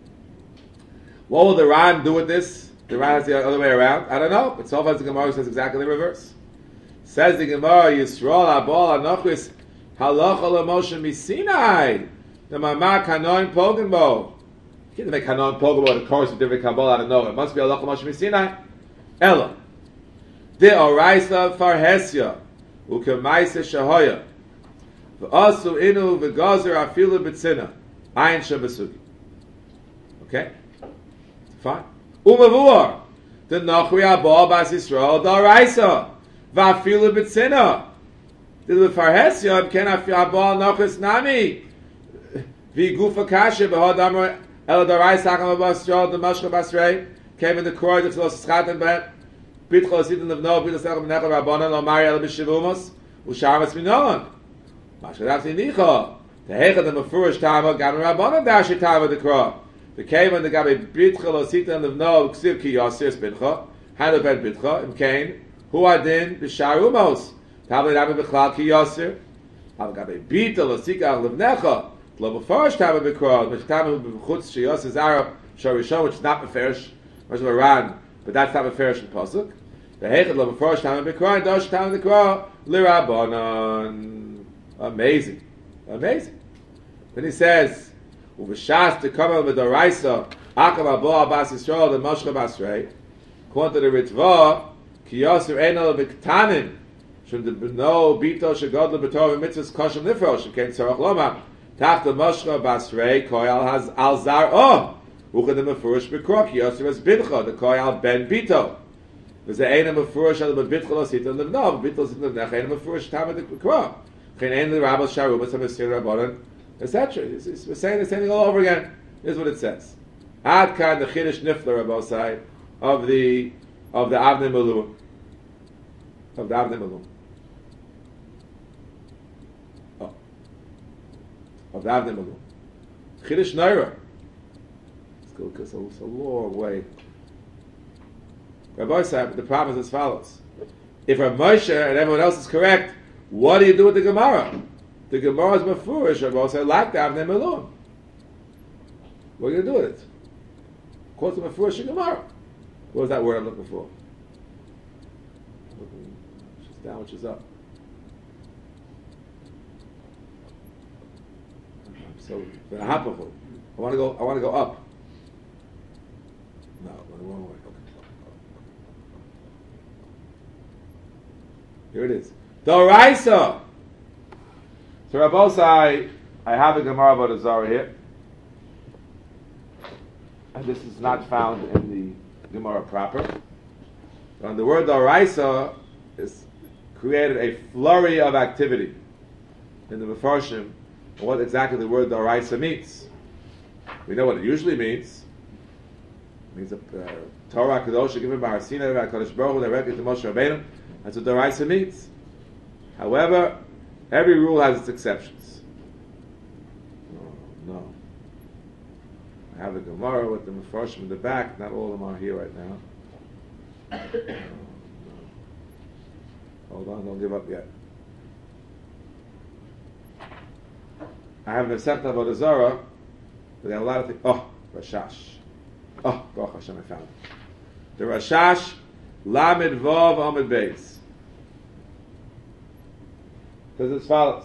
What will the Ran do with this? The Ran has the other way around. I don't know, but so far the Gemara says exactly the reverse. Says the Gemara, Yisrael Abal Anochris Halacha LaMoshe Misinai. The Mama Kanon Pogenbo. You can't make Kanon Pogenbo the course of different Kabbalah out of nowhere. It must be Halacha LaMoshe Misinai. Ella. De Oraisa Farhesya Ukemaisa Shahoya. V'asu Inu V'gazer Afilu B'tzina. Ayin Shabasugi. Okay? Fine. Umavur, the Nachri Abba Bas Yisrael Daraisa, Vafilu B'tzina, the Lefarhesya Ken Abba Nachris Nami, V'Gufa Kasha B'Hodamar El Daraisa Hakam Bas Yisrael the Mashcha Basrei came in the Korah the Tzilos Schaten Bet Bitchol Sitin Levno Bitchol Schaten B'Nechel Rabbanan Lomari El B'Shivumos U'Sharmas Minon Mashcha Davti Nicha the Hechad the Mefurish Tama Gam Rabbanan Dashi Tama the Korah. The came and the Gabi Bitcha Losita and the No Ksiv Ki Yosir Spincha, Hanu Ben Bitcha, and Cain, Hu Adin Bisharumos, Tabli Rabbi Bichlal Ki Yosir, Al Gabi Bita Losika Levnecha, Global Forest Tabli Bikra, which Tabli B'chutz Shiyos is Arab, Shorishon, which is not Meferish, much of a Ran, but that's not Meferish in Pasuk. The Hechad Global Forest Tabli Bikra, and Dosh Tabli Bikra, Lirabonon. Amazing. Amazing. Then he says, Uvashas to come with the Raisa, Akam Abba Bas Yisrael, the Mashcha Basrei. According to the Ritva, Kiyosir Enel B'Ktanim, Shem the B'no Bito Shegod LeB'Torah V'Mitzvahs Koshem Nifrosh, Shekein Tzarach Loma, Tach the Mashcha Basrei, Koyal has Al Zar O, Uchad the Mefurish B'Krok, Kiyosir has Bincha, the Koyal Ben Bito. There's an Ein Mefurish Al B'Bitcha L'Sita L'Vno, B'Bitcha L'Sita L'Vno, Ein Mefurish Tamad B'Krok. Chen Ein L'Rabbos Sharumas HaMesir Rabbanan, etc. We're saying the same thing all over again. Here's what it says. Ad kan the Chiddush Nifler Rabosai of the Avnei Miluim. Of the Avnei Miluim. Oh. Of the Avnei Miluim. Chiddush Neira. It's a long way. Rabosai, the problem is as follows. If Rav Moshe and everyone else is correct, what do you do with the Gemara? The Gemara is mefurish. I've also like the Avnei Miluim. What are you going to do with it? Quote the mefurish Gemara. What was that word I'm looking for? Which is down, which is up. So I want to go up. No, the wrong way. Okay. Here it is. Doraisa. So Rabbosai, I have a Gemara about a Zara here, and this is not found in the Gemara proper. And the word Doraisa created a flurry of activity in the Mefarshim on what exactly the word Doraisa means. We know what it usually means. It means a Torah Kedosha given by Har Sinai by Kadosh Baruch Hu directly to Moshe Rabbeinu. That's what Doraisa means. However, every rule has its exceptions. No. I have the Gemara with the Mefarshim in the back. Not all of them are here right now. Hold on, don't give up yet. I have Masechta Avodah Zarah, but there are a lot of things. Oh, Rashash. Oh, Baruch Hashem, I found it. The Rashash, Lamed Vav Amid Beis. Says as follows.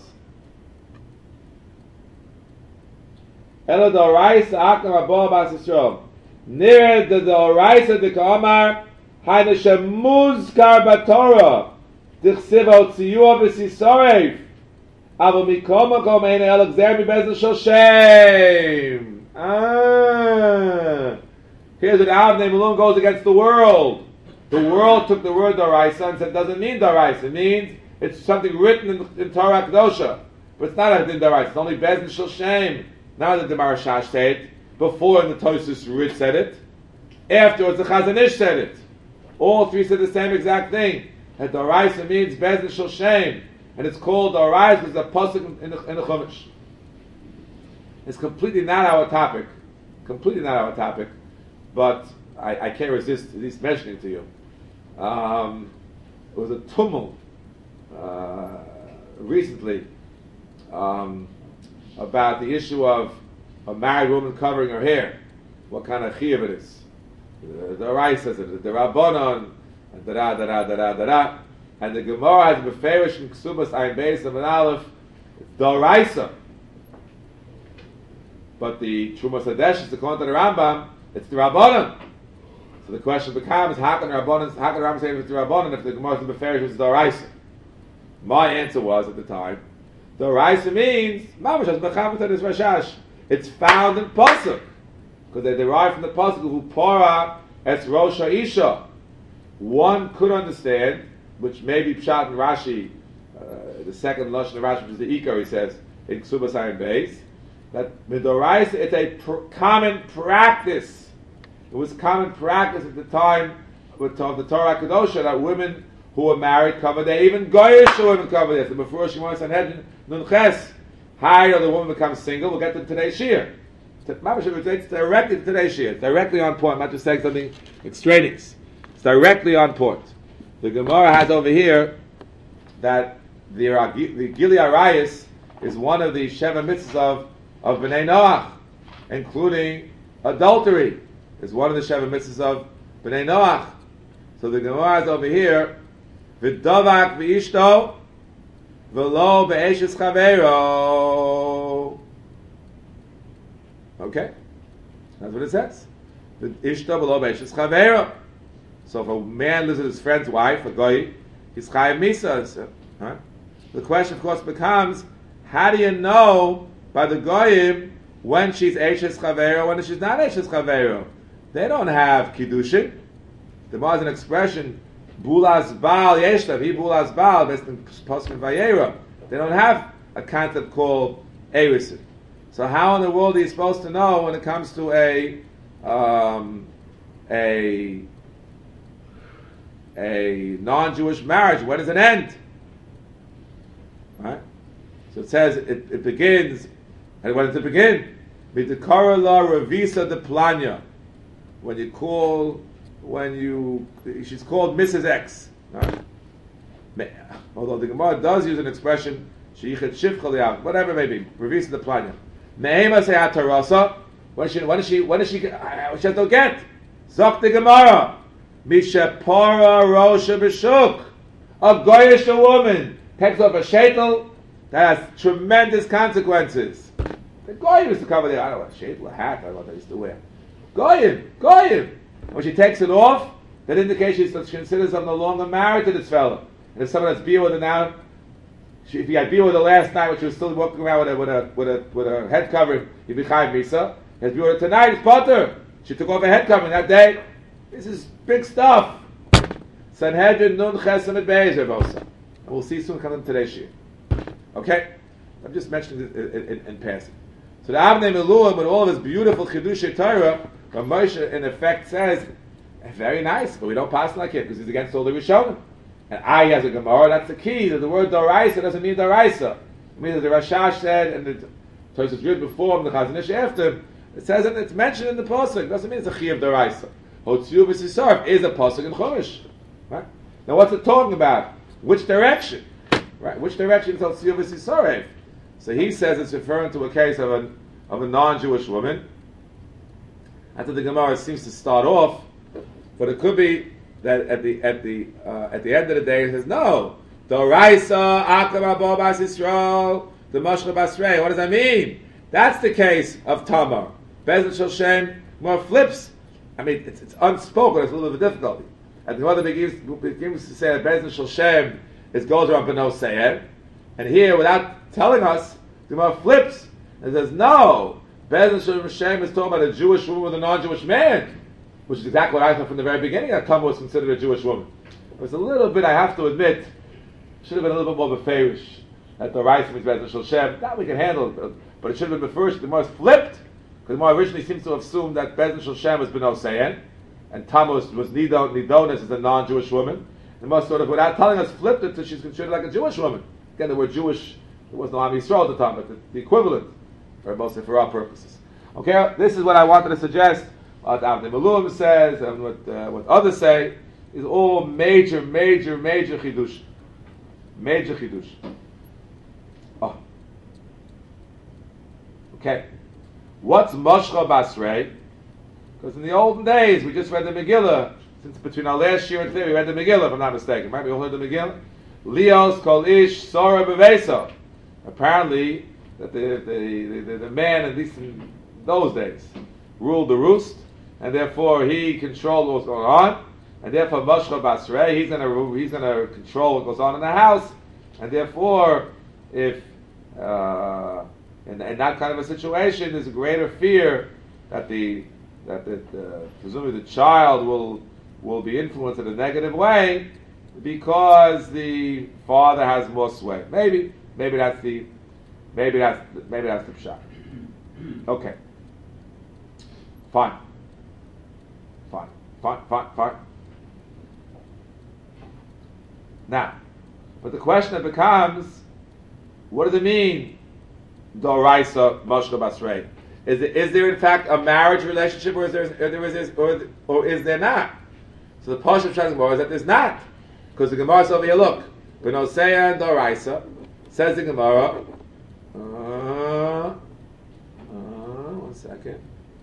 Elo Doraisa Akam Abba Bas Yisrael. Near the Doraisa de Kamar, Haine Shemuzkar Batorah. Dichsiv Otziyua V'Sisorev. Avo Mikoma Kom Ein El Gzer Mi Bezdin Shel Shem. Here's an Avnei Malun goes against the world. The world took the word Doraisa and said it doesn't mean Doraisa. It means it's something written in Torah Kedosha. But it's not a din Doraisa. It's only Bezdin Shel Shem. Now that the Marashash said it, before the Tosfos Rich said it, afterwards the Chazon Ish said it. All three said the same exact thing. That Doraisa means Bezdin Shel Shem. And it's called Doraisa because it's a pasuk in the Chumash. It's completely not our topic. Completely not our topic. But I can't resist at least mentioning to you. It was a tumult recently about the issue of a married woman covering her hair. What kind of chiyuv it is. The Doraisa says it, the Rabbanon, and da-da. And the Gemara has Beferish in Ksubas Ayin Beis and Aleph, Doraisa. But the Trumas Hadesh is according to the Rambam, it's the Rabbanon. So the question becomes, how can the Rambam say it's the Rabbanon if the Gemara is Beferish is Doraisa? My answer was at the time, Doraisa means Mamash as Mechamet is Rashash. It's found in pasuk because they derive from the pasuk who Pora es Rosh Isha. One could understand, which may be Pshat and Rashi, the second Lashon of Rashi, which is the Ikar, he says in Ksubas Ayin Beis, that Midoraisa it's a common practice. It was common practice at the time of the Torah Kedosha that women who were married covered their, even Goyish women covered their. So before she wants Sanhedrin Nunches, higher the woman becomes single, we'll get to today's Shir. It's directly to today's Shir. It's directly on point. I'm not just saying something extraneous. It's directly on point. The Gemara has over here that the Gili Arayis is one of the Sheva Mitzvahs of Bnei Noach, including adultery is one of the Sheva Mitzvahs of Bnei Noach. So the Gemara is over here, V'davak v'ishto v'lo be'eshes chaveiro. Okay? That's what it says. V'ishto v'lo be'eshes chaveiro. So if a man lives with his friend's wife, a goy, he's chayav misa. Right? The question, of course, becomes: how do you know by the goyim when she's eishes chaveiro, when she's not eishes chaveiro? They don't have kiddushin. There was an expression, bulas baal yeshtav. He bulas baal based in Pasuk Vayera. They don't have a concept called erisin. So how in the world are you supposed to know when it comes to a non-Jewish marriage? When does it end? Right? So it says it begins, and when does it begin? Mitakara la revisa de planya. She's called Mrs. X. Right? Although the Gemara does use an expression, sheichet shivcha liyav, whatever it may be, revisa de planya. Me'ema se'at tarasa. When she has no get. Zok the Gemara. Mishapara Rosha B'Shuk. A goyish woman takes off a sheitel that has tremendous consequences. The goyim used to cover their, I don't know, a sheitel, a hat, I don't know what they used to wear. Goyim. When she takes it off, that indicates she considers herself no longer married to this fellow. And if someone that's beer with her now, if he had beer with her last night, when she was still walking around with a head covering, he'd be chayav misa. He has beer with her tonight, it's potter. She took off her head covering that day. This is big stuff. Sanhedrin Nun Chesed Beis Revosa. And we'll see soon come in today's year. Okay? I'm just mentioning this in passing. So the Avnei Miluim, with all of his beautiful Chidushei Torah, Rav Moshe in effect says, very nice, but we don't pass like it because he's against all the Rishonim. And I, as a Gemara, that's the key. That the word Doraisa doesn't mean Doraisa. It means that the Rashash said, and the Tosfos read before him, the Chazon Ish after him, it says that it's mentioned in the pasuk. It doesn't mean it's a Chi of Doraisa. Hotziu v'Sisarv is a pasuk in Chumash. Right? Now, what's it talking about? Which direction? Right? Which direction is Hotziu v'Sisarv? So he says it's referring to a case of a non-Jewish woman. After the Gemara seems to start off, but it could be that at the end of the day it says no. Doraisa Akar Abo Bas Yisrael the Mashcha Basrei. What does that mean? That's the case of Tamar. Bezdin Shel Shem more flips. I mean, it's unspoken. It's a little bit of a difficulty. And the Gemara begins to say that Bezdin Shel Shem is goes around Beno Seir, and here without telling us, the Gemara flips and says no. Bezdin Shel Shem is talking about a Jewish woman with a non-Jewish man, which is exactly what I thought from the very beginning, that Tamar was considered a Jewish woman. It was a little bit, I have to admit, should have been a little bit more beferish at the rice means Bezdin Shel Shem. That we can handle, but it should have been beferish. The Gemara flipped, because the Gemara originally seems to have assumed that Bezdin Shel Shem was Beno Seir, and Tamar was Nidonis as a non-Jewish women. The Gemara sort of, without telling us, flipped it so she's considered like a Jewish woman. Again, the word Jewish, there was no Am Yisrael at the time, but the equivalent, mostly for our purposes. Okay, this is what I wanted to suggest. What Avnei Miluim says and what others say is all major chidush. Major chidush. Oh. Okay. What's Moshcha Basrei? Because in the olden days, we just read the Megillah. Since between our last year and today, we read the Megillah, if I'm not mistaken. Right? We all heard the Megillah. Lios kol ish sora beveso. Apparently, that the man, at least in those days, ruled the roost, and therefore he controlled what was going on, and therefore Moshcha Basrei, he's going to control what goes on in the house, and therefore, if in that kind of a situation, there's a greater fear that presumably the child will be influenced in a negative way because the father has more sway. Maybe that's the pshat. Okay. Fine. Now, but the question that becomes, what does it mean, Doraisa Moshcha Basrei? Is there in fact a marriage relationship, or is there not? So the Pasha of Gemara is that there's not, because the Gemara is over here. Look, Beno Seir and Doraisa says the Gemara. One second.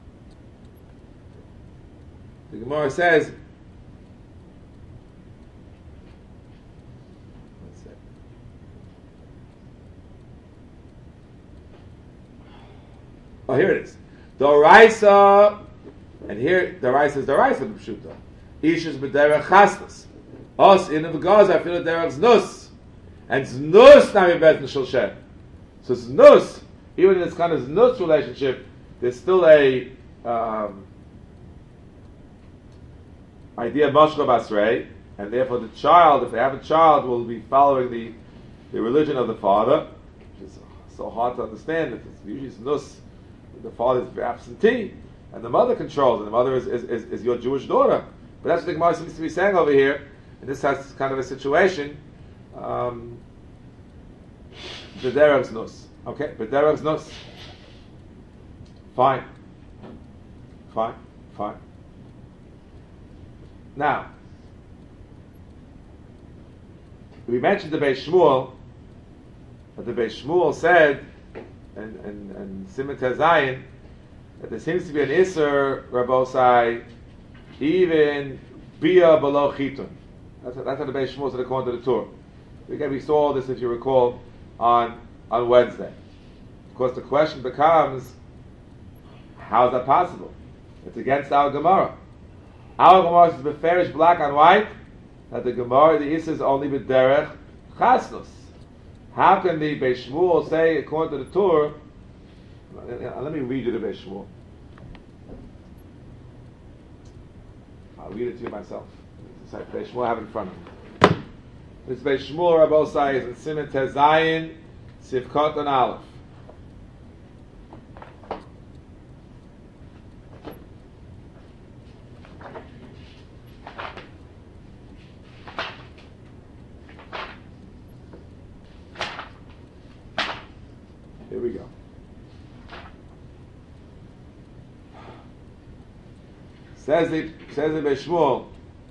The Gemara says. Oh, here it is. Doraisa, and here Doraisa is Doraisa b'pshuta. Ishus b'derech chasnas. Os in the Gaza I feel derech znus, and znus nami Bezdin Shel Shem. So znus, even in this kind of znus relationship, there's still a idea of Moshcha Basrei, and therefore the child, if they have a child, will be following the religion of the father, which is so hard to understand. That it's usually znus. The father is absentee, and the mother controls, and the mother is your Jewish daughter. But that's what the Gemara seems to be saying over here. And this has kind of a situation. B'derech znus. Okay, b'derech znus. Fine. Now, we mentioned the Beis Shmuel, that the Beis Shmuel said, and Siman Tezayin, that there seems to be an Isser, Rabbosai, even Bia below Chitun. That's how the Beis Shmuel said according to the Torah. Again, we saw all this, if you recall, on Wednesday. Of course, the question becomes, how is that possible? It's against our Gemara. Our Gemara is beferish black and white, that the Gemara, the Isser is only b'derech chasnus. How can the Beis Shmuel say, according to the Torah, let me read you the Beis Shmuel. I'll read it to you myself. Beis Shmuel I have it in front of me. This Beis Shmuel Rabosai is in Siman Tezayin, Sivkot and Aleph. Here we go. Says the Beis Shmuel,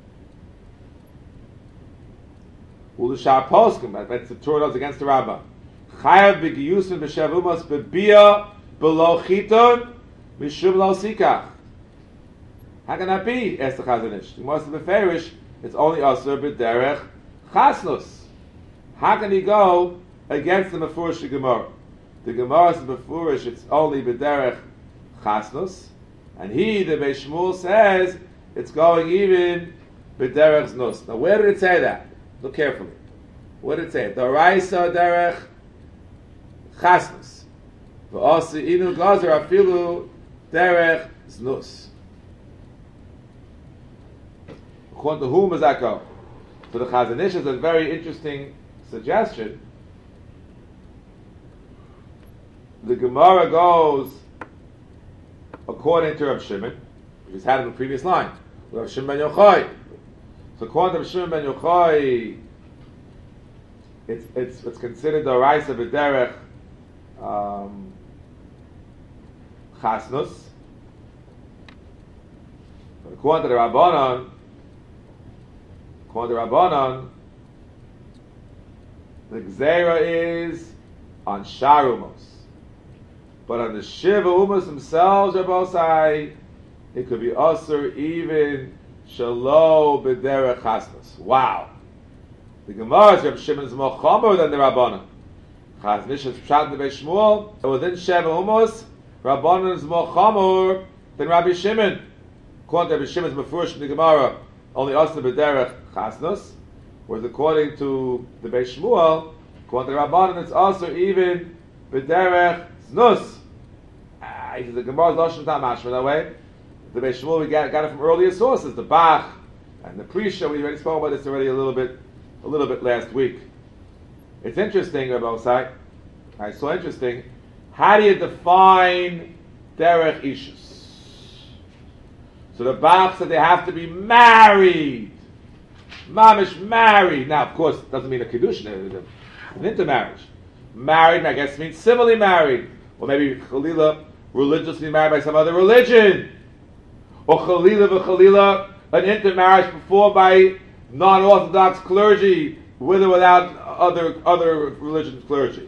U'l'shar poskim, that's the Torah does against the Rabbah. Chayav b'giyusin b'shavumos b'biyah b'lo chiton mishum lo sikach. How can that be? Asked the Chazon Ish. The Gemara says b'ferish, it's only asur b'derech chasnus. How can he go against the Mefurish Gemara? The Gemara says b'furish, it's only b'derech chasnus. And he, the Beis Shmuel, says it's going even b'derech znus. Now, where did it say that? Look carefully. What did it say? D'oraisa derech chasnus. V'osi inu gazer afilu derech znus. According to whom does that go? So the Chazon Ish is a very interesting suggestion. The Gemara goes according to Rav Shimon, which is had in the previous line, Rav Shimon ben Yochai. So according to Rav Shimon ben Yochai, it's considered the Raisa b'derech chasnus. But according to the Rabbanon, the Gzeira is on Sharumos. But on the Shiva Umas themselves, Rabbosai, it could be Asur even Shalo B'derech Chasnus. Wow. The Gemara is Rav Shimon is more chomer than the Rabbanon. Chazon Ish is Pshat in the Beis Shmuel, and within Shiva Umas, Rabbanon is more chomer than Rabbi Shimon. According to Rabbi Shimon's Mefurish in the Gemara, only Asur B'derech Chasnus, whereas according to the Beis Shmuel, according to the Rabbanon, it's also even B'derech Znus. He says the Gemara's Lashon Tam Mashma that way. The Beis Shmuel we got it from earlier sources, the Bach and the Prisha. We already spoke about this already a little bit last week. It's interesting, Rabbi Osai. It's so interesting. How do you define derech ishus? So the Bach said they have to be married, mamish married. Now, of course, it doesn't mean a kedushin, an intermarriage. Married, I guess, means civilly married, or maybe chalila, religiously married by some other religion, or chalila, an intermarriage performed by non-orthodox clergy, with or without other religious clergy.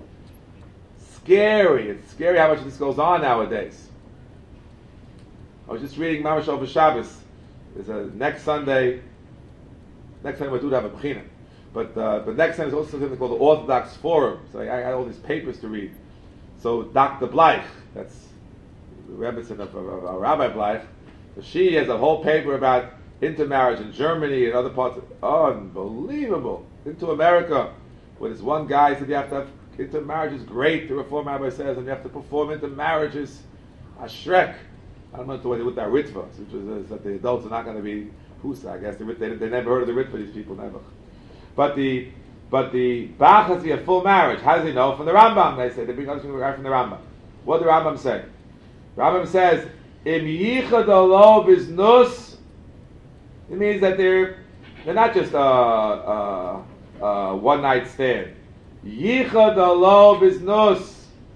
Scary. It's scary how much this goes on nowadays. I was just reading Mamash over Shabbos. There's next Sunday we do have a b'china. But next time there's also something called the Orthodox Forum. So I had all these papers to read. So Dr. Bleich, that's the Rebbetzin of Rabbi Bleich, so she has a whole paper about intermarriage in Germany and other parts. Unbelievable. Into America, where this one guy said you have to have intermarriage is great, the Reform Rabbi says, and you have to perform intermarriages. A shrek. I don't know what they with that ritva, which is that the adults are not going to be husa. I guess they never heard of the ritva, these people never. But the Bach has to be a full marriage. How does he know? From the Rambam, they say. They bring something right from the Rambam. What did the Rambam say? The Rambam says, Im yichad alo biznus. It means that they're not just a one night stand. Yichad alo biznus.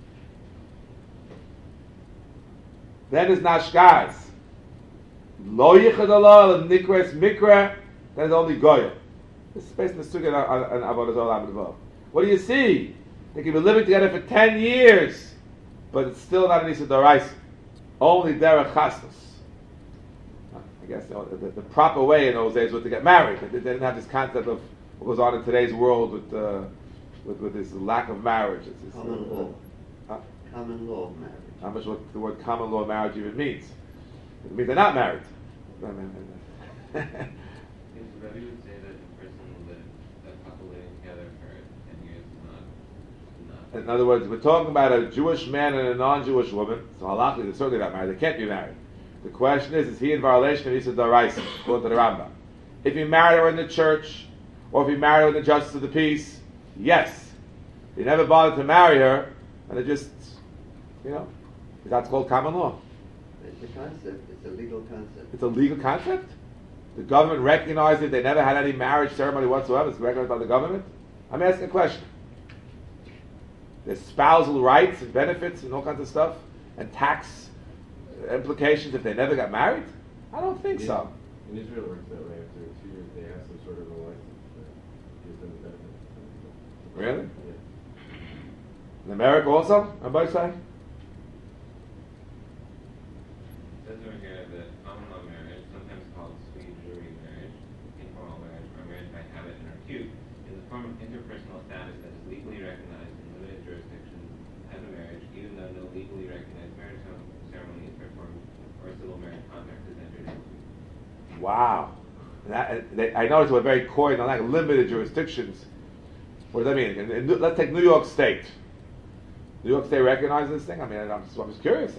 Then is nashkaz. Lo yichad alo nikres mikra. Then is only goya. This is based on the sugya and avodas olam. What do you see? They can be living together for 10 years, but it's still not an issa d'oraisa. Only derech chasnus. I guess the proper way in those days was to get married. They didn't have this concept of what goes on in today's world with this lack of marriage. It's common law. Common law of marriage. I'm not sure what the word common law marriage even means. It means they're not married. Rabbi would say that a person that couple living together for 10 years is not. In other words, we're talking about a Jewish man and a non-Jewish woman. So halachically, they're certainly not married. They can't be married. The question is he in violation of Issa D'Oraisa, according to the Rambam? If he married her in the church, Or if he married her with the justice of the peace, yes. He never bothered to marry her, and it just, that's called common law. It's a concept. It's a legal concept. It's a legal concept? The government recognized it. They never had any marriage ceremony whatsoever. It's recognized by the government. I'm asking a question. There's spousal rights and benefits and all kinds of stuff, and tax implications if they never got married? I don't think so. In Israel, it works that way. After 2 years, they have some sort of a license that gives them the benefit. Really? Yeah. In America also, on both sides? It says over here that common law marriage, sometimes called sui juris marriage, informal marriage, or marriage by habit and repute, is a form of interpersonal status that is legally recognized in limited jurisdictions as a marriage, even though no legally recognized marriage ceremony is performed or a civil marriage contract is entered into. Wow. I noticed we're very coy on like limited jurisdictions. What does that mean? Let's take New York State. New York State recognizes this thing? I mean, I'm just curious.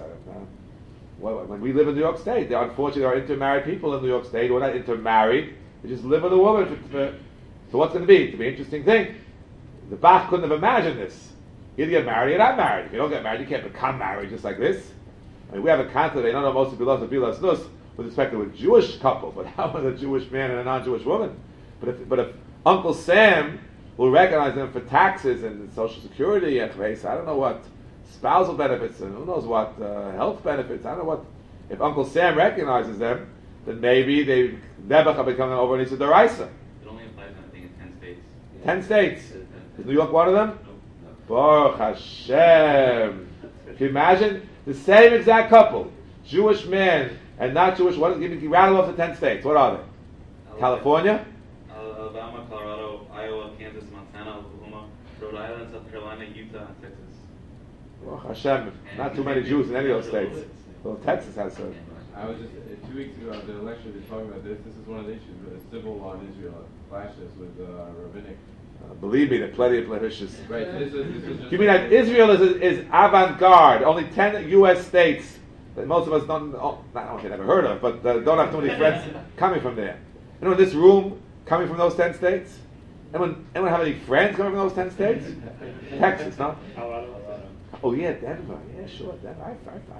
When we live in New York State, unfortunately, there are intermarried people in New York State who are not intermarried. They just live with a woman. So what's going to be? It's going to be an interesting thing. The Bach couldn't have imagined this. You either get married or you're not married. If you don't get married, you can't become married just like this. I mean, we have a concept, I don't know most of Bilas Nus, with respect to a Jewish couple, but how about a Jewish man and a non-Jewish woman? But if Uncle Sam will recognize them for taxes and Social Security and I don't know what, spousal benefits and who knows what, health benefits, I don't know what. If Uncle Sam recognizes them, then maybe they never can become an over Nisa Daraisa. It only applies, I think, in 10 states. 10 states. Is New York one of them? Nope. Baruch Hashem. Can you imagine? The same exact couple, Jewish man and not Jewish, give me rattle off the 10 states. What are they? California? Alabama, Colorado, Iowa, Kansas, Montana, Oklahoma, Rhode Island, South Carolina, Utah, and Texas. Baruch Hashem. Not too many Jews in any of those states. Well, Texas has some. I was just 2 weeks ago at the lecture. They're talking about this. This is one of the issues with the civil law in Israel clashes with rabbinic. Believe me, there are plenty of blemishes. Right. This is just You mean that Israel is avant-garde? Only 10 U.S. states that most of us don't, not never heard of, but don't have too many friends coming from there. Anyone in this room coming from those 10 states? Anyone have any friends coming from those 10 states? Texas, no? Oh yeah, Denver. Yeah, sure, Denver.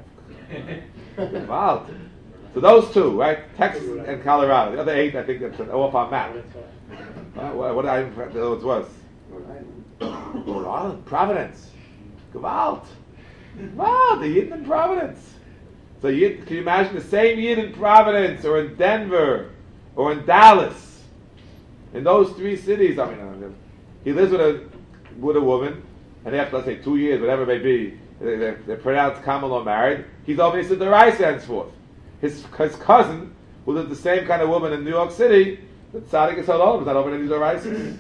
Wow. So those two, right? Texas and Colorado. The other 8, I think that's off our map. What I those was? Rhode Island, Providence, Gewalt. Wow, the Yid in Providence. So can you imagine the same Yid in Providence or in Denver or in Dallas? In those 3 cities, I mean, he lives with a woman, and after, let's say, 2 years, whatever it may be, they're pronounced common law married. He's obviously the rice henceforth. His cousin, who lives the same kind of woman in New York City, the tzaddik is so is not over any of the rices.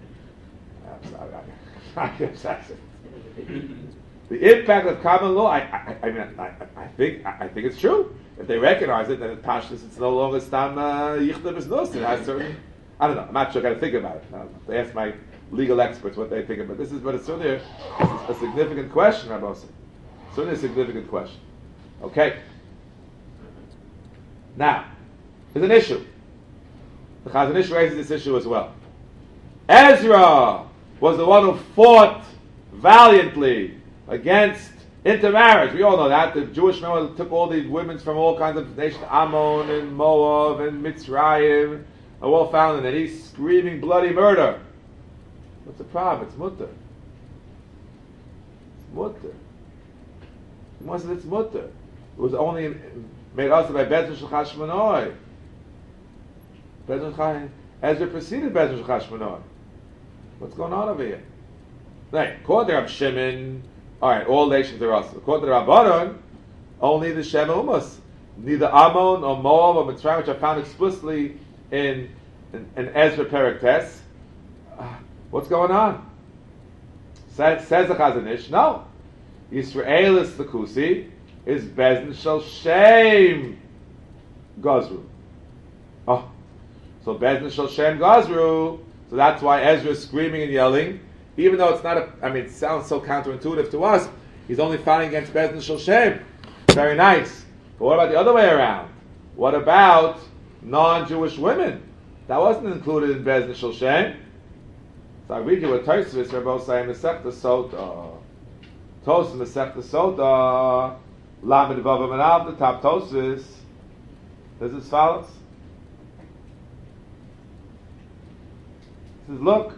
The impact of common law, I think it's true. If they recognize it, then in Pashtus it's no longer stam yichta b'znus. It has certain. I don't know. I'm not sure. I got to think about it. They ask my legal experts what they think about this. But it's certainly a significant question, Rabbi Osei. Certainly a significant question. Okay. Now, there's an issue. The Chazon Ish raises this issue as well. Ezra was the one who fought valiantly against intermarriage. We all know that. The Jewish men took all these women from all kinds of nations, Ammon and Moab and Mitzrayim, are all found, and then he's screaming bloody murder. What's the problem? It's mutter. It's mutter. It's mutter. It was only made also by Bezdin Shel Chashmonoi. Ezra preceded Bezdin Shel Chashmonoi. What's going on over here? Right, according to Rab Shimon, alright, all nations are us. According to Rabbanon, only the Shem Umas. Neither Ammon or Moab or Mitzrayim, which are found explicitly in Ezra Perek Tes. What's going on? Says the Chazon Ish, no. Yisrael is the Kusi, is Bezdin Shel Shem Gazru. Oh, so Bezdin Shel Shem Gazru. So that's why Ezra is screaming and yelling, even though it's not it sounds so counterintuitive to us. He's only fighting against Bezdin Shel Shem. Very nice. But what about the other way around? What about non-Jewish women? That wasn't included in Bez Nishal Shem. So I read you what Tosfos Rabbi saying Masechta Sota. Tosfos Masechta Sota. Lamed Vav Manav, the top Tosfos. This is as follows. It says, look.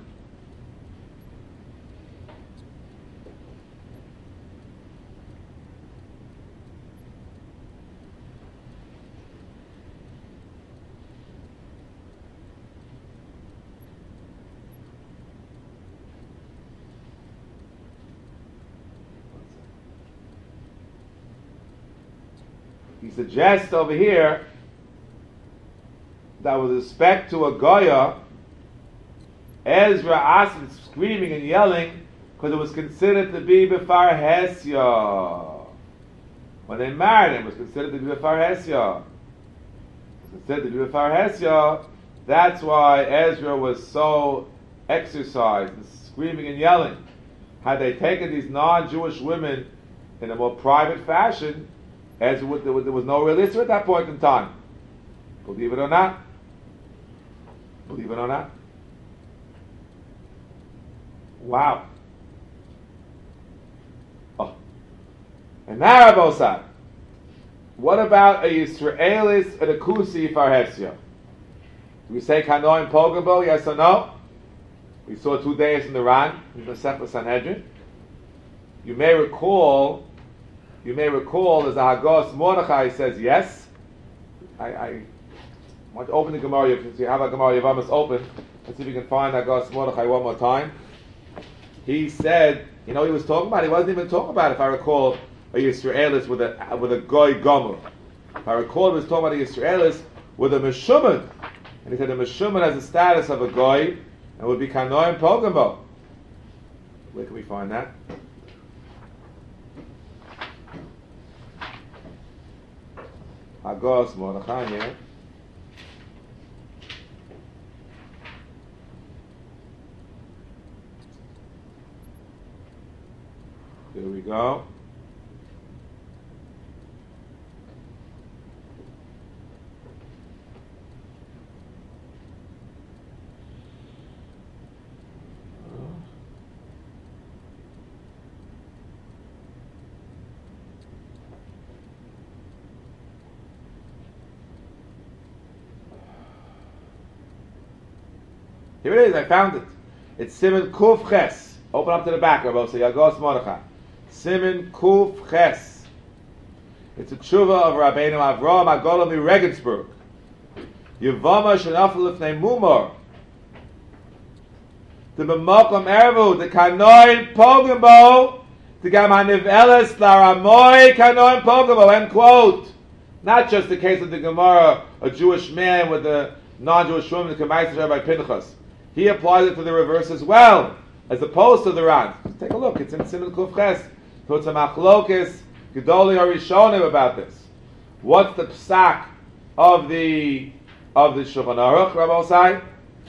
He suggests over here that with respect to a Goya, Ezra asked screaming and yelling because it was considered to be Befar Hesya. When they married him, it was considered to be Befar Hesya. It was considered to be Befar Hesya. That's why Ezra was so exercised, screaming and yelling. Had they taken these non-Jewish women in a more private fashion, there was no real issue at that point in time. Believe it or not. Believe it or not. Wow. Oh. And now, Rabosai, what about a Yisraelis and a Kusi Farhesya? Do we say Kanoim Pogabo, yes or no? We saw 2 days in the Ran, in the Sefer Sanhedrin. You may recall there's a Hagos Mordechai says yes. I want to open the Gemara. If you have a Gemara Yavamas open, let's see if you can find Hagos Mordechai one more time. He said, he was talking about. He wasn't even talking about, if I recall, a Yisraelis with a Goy Gomer. If I recall, he was talking about a Yisraelis with a Meshuman, and he said the Meshuman has the status of a Goy and would be Kanoim Pogamo. Where can we find that? Hagos Mordechai here. Here we go. Here it is, I found it. It's Siman Kuf Ches. Open up to the back, Rabbi, so Yagos Mordechai. Siman Kuf Ches. It's a tshuva of Rabbeinu Avraham Agolam in Regensburg. Yevama Shenafel Lifnei Mumor. The B'mokom Ervu, the Kanoim Pogamo, the Gamaniv Elis Laramoy Kanoim Pogamo, end quote. Not just the case of the Gemara, a Jewish man with a non-Jewish woman, the Kamaisa by Pinchas. He applies it to the reverse as well, as opposed to the Ran. Take a look, it's in Siman Kuf Ches. So it's a machlokes, Gedolei Harishonim about this. What's the psak of the Shulchan Aruch, Rabbi Osai?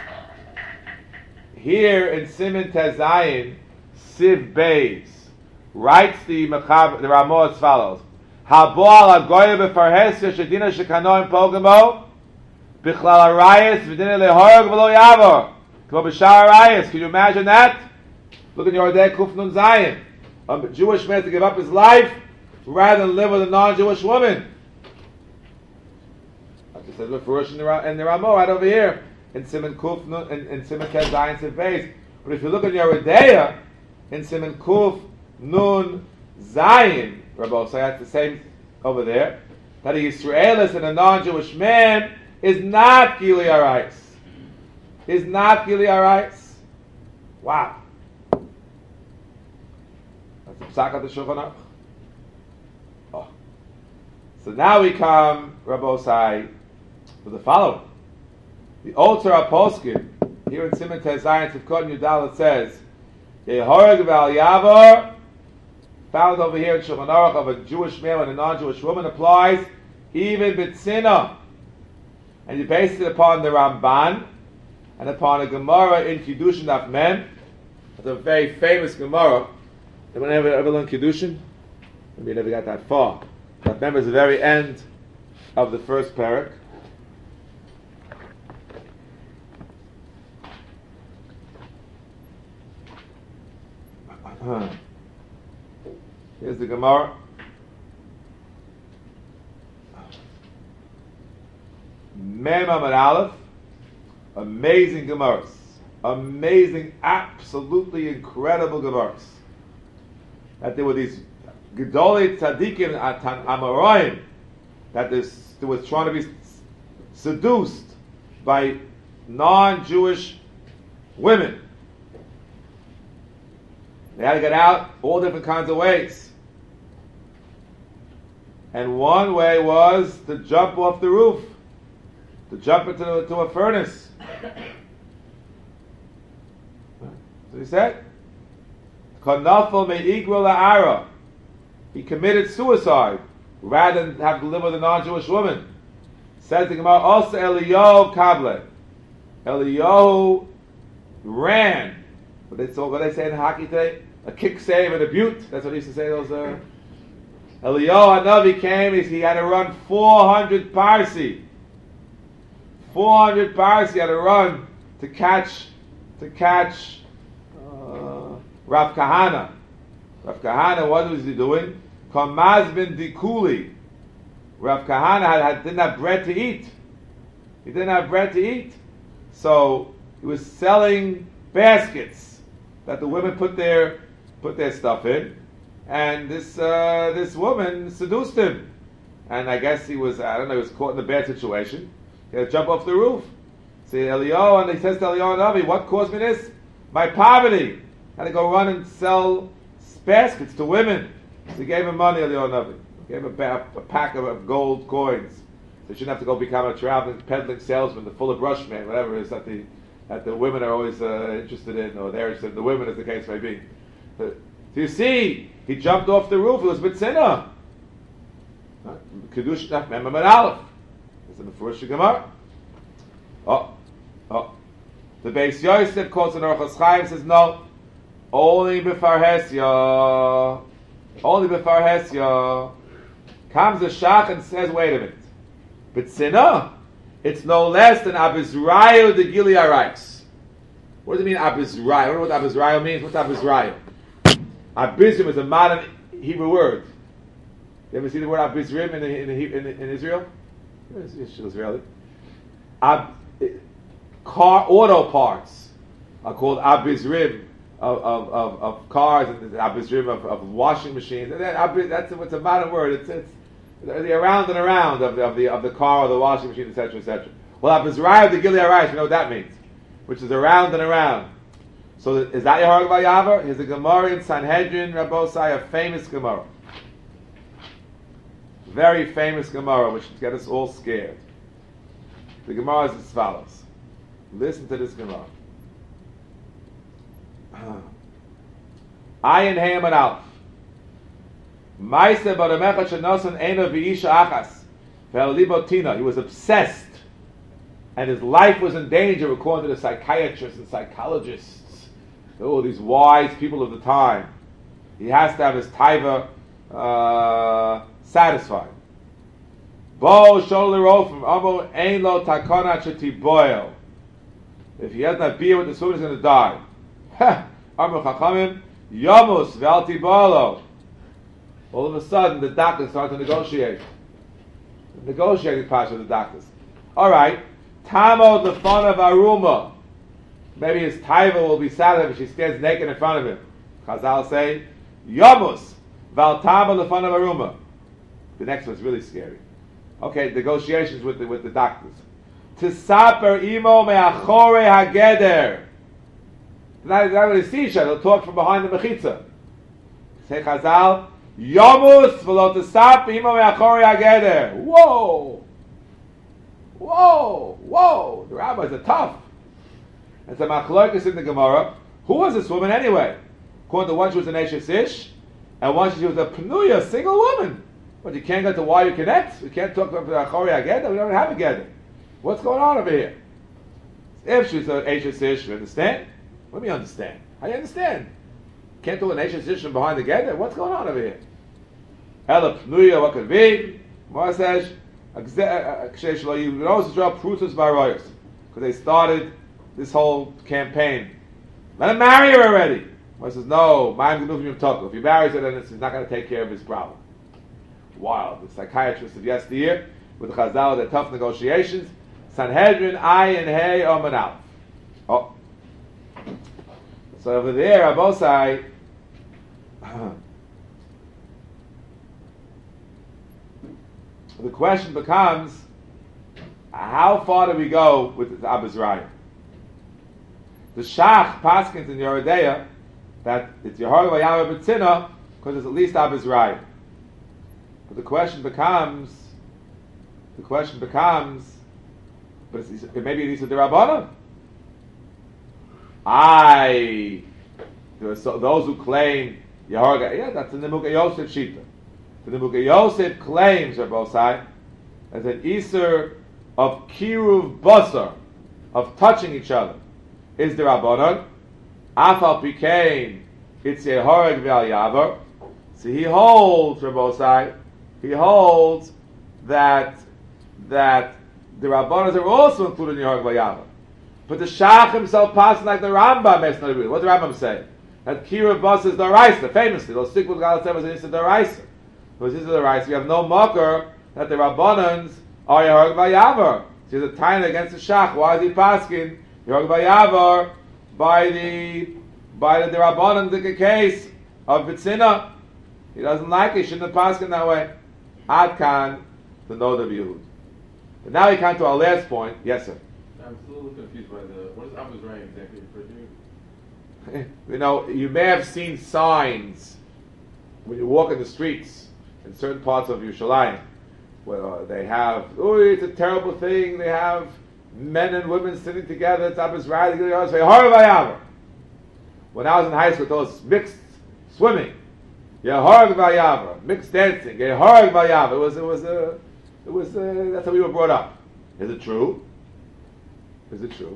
Here in Siman Tezayin, Siv Beis writes the Ramah as follows: Haboal Agoya befarhesya shedina shekanoim pogamo bichlal arayis v'dina lehorag v'lo yavor. Can you imagine that? Look at your day Kuf Nun Zayin. A Jewish man to give up his life rather than live with a non-Jewish woman. Like I said, Mefurish in the Ramah right over here in Siman Kuf Nun in Siman Tes Zayin Siv Beis. But if you look at your Deya in Siman Kuf Nun Zayin, Rabbi, so that's the same over there. That a Yisraelis and a non-Jewish man is not Gili Arayis. Is not Gili Arayis. Wow. That's the psak of the Shulchan Aruch. Oh. So now we come, Rabbi Osai, with the following. The Old Torah Poskim, here in Siman Tezayin Tivkot Yudal, it says, Yehoreg v'al Yavor, found over here in Shulchan Aruch of a Jewish man and a non-Jewish woman, applies even B'tzina. And you base it upon the Ramban, and upon a Gemara in Kiddushin Daf Mem. It's a very famous Gemara. Anyone ever learned Kiddushin? Maybe you never got that far. Daf Mem is the very end of the first parak. Here's the Gemara. Mem Amud Aleph. Amazing Gemaras. Amazing, absolutely incredible Gemaras. That there were these Gedolei Tzadikim Amoraim that there was trying to be seduced by non-Jewish women. They had to get out all different kinds of ways. And one way was to jump off the roof, to jump into a furnace. So he said, "Kanafal me'igro la'ara." He committed suicide rather than have to live with a non-Jewish woman. Says the Gemara, also Eliyahu Kable. Eliyahu ran. What they say in hockey today? A kick save and a butte. That's what they used to say. Those Eliyahu Hanavi came. He had to run 400 parsi. 400 parsi he had to run to catch Rav Kahana. Rav Kahana, what was he doing? Kamaz bin Dikuli. Rav Kahana didn't have bread to eat. He didn't have bread to eat. So he was selling baskets that the women put their stuff in. And this woman seduced him. And I guess he was caught in a bad situation. He had to jump off the roof. See Eliyahu, and he says to Eliyahu Navi, what caused me this? My poverty. I had to go run and sell baskets to women. So he gave him money, Eliyahu Navi. He gave him a pack of gold coins. So you shouldn't have to go become a traveling, peddling salesman, the full of brushman, whatever it is that the women are always interested in, or they're interested in the women, as the case may be. So you see, he jumped off the roof. It was B'tzina. Kedush Naf Mem Amud Aleph. It's in the first Gemara. The Beis Yosef quotes in Orchos Chaim, says no, only B'farhesya. Only B'farhesya. Comes the Shach and says, wait a minute. B'tzina, it's no less than Abizrayu de Gili Arayis. What does it mean, Abizrayu? I don't know what Abizrayu means. What's Abizrayu? Abizrim is a modern Hebrew word. You ever see the word Abizrim in Israel? It's Israeli. Auto parts are called Abizrim of cars, and Abizrim of washing machines. That's a modern word. It's the around and around of the car or the washing machine, etc., etc. Well, Abizrayu the Gili Arayis, we know what that means, which is around and around. So is that Yeharag Vayavar? Here's a Gemara in Sanhedrin, Rabbosai, a famous Gemara. Very famous Gemara, which should get us all scared. The Gemara is as follows. Listen to this Gemara. Ayin Hey Amud Aleph. Ma'aseh baramecha shenosan eino v'isha achas ve'el libo tina. He was obsessed, and his life was in danger, according to the psychiatrists and psychologists. All these wise people of the time. He has to have his taiva satisfied. Bo shol l'rofim amo ein lo takona shetiboil. If he has not beer with this woman, he's going to die. Amar chachamim yamus ve'al tibolo. All of a sudden, the doctors start to negotiate. Negotiating part of the doctors. All right, tamo the fun of aruma. Maybe his taiva will be satisfied if she stands naked in front of him. Chazal say, Yamus, val tama lefanav aruma. The next one's really scary. Okay, negotiations with the doctors. Tisaper imo me'achore hageder. They're not going to see each other. They'll talk from behind the mechitza. Say Chazal, Yamus v'lo tisaper imo me'achore hageder. Whoa! Whoa! Whoa! The rabbis are tough. And so Machlokes in the Gemara, who was this woman anyway? According to one, she was an Eshes Ish, and one, she was a Pnuya, single woman. But you can't go to why you connect. You can't talk about Achori Ageda. We don't have a Geda. What's going on over here? If she's an Eshes Ish, you understand? Let me understand. How do you understand? Can't do an Eshes Ish from behind the Geda? What's going on over here? Ela Pnuya, what could be? Mara says, you know, because they started this whole campaign. Let him marry her already. One says, no, mine's going to be talk. If he marries her, then he's not going to take care of his problem. Wild. The psychiatrist of yesteryear, with the Chazal, the tough negotiations. Sanhedrin, Ayin, Hey, Oman Aleph. Oh. So over there, Abosai, the question becomes, how far do we go with the Abbas Raya? The Shach paskins in Yerodea that it's Yehor Vayava B'tzina because it's at least Abbas Raya. But the question becomes, but it may be these are the Rabbanon. There are those who claim Yehor, yeah, that's the Nemuga Yosef Shita. The Nemuga Yosef claims, Rabbosai, as an Isser of Kiruv Basar, of touching each other, is the Rabbanon. Afal Pikein, it's Yehoreg V'al Yavar. So he holds, Rabbosai, that the Rabbanos are also included in Yehoreg V'al Yavar. But the Shach himself passes like the Rambam. What does the Rambam say? That Kiruv Basar is the Raisa, famously. Those stick with Galatzeh was an Isser the Raisa. Because this is the Raisa. We have no mocker that the Rabbanons are Yehoreg V'al Yavar. So there's a time against the Shach. Why is he pasking Yehoreg V'al Yavar by the Rabbanon the case of B'tzina? He doesn't like it. He shouldn't have pasking that way. Ad Kan, the Nod of Yehud. But now we come to our last point. Yes, sir. I'm still a little confused by what does Abbas Raya exactly refer to? You know, you may have seen signs when you walk in the streets in certain parts of Yerushalayim where they have, oh, it's a terrible thing. They have men and women sitting together. It's Abbas Raya. When I was in high school, those mixed swimming, Yehoreg V'al Yavar, mixed dancing, Yehoreg V'al Yavar. It was. That's how we were brought up. Is it true? Is it true?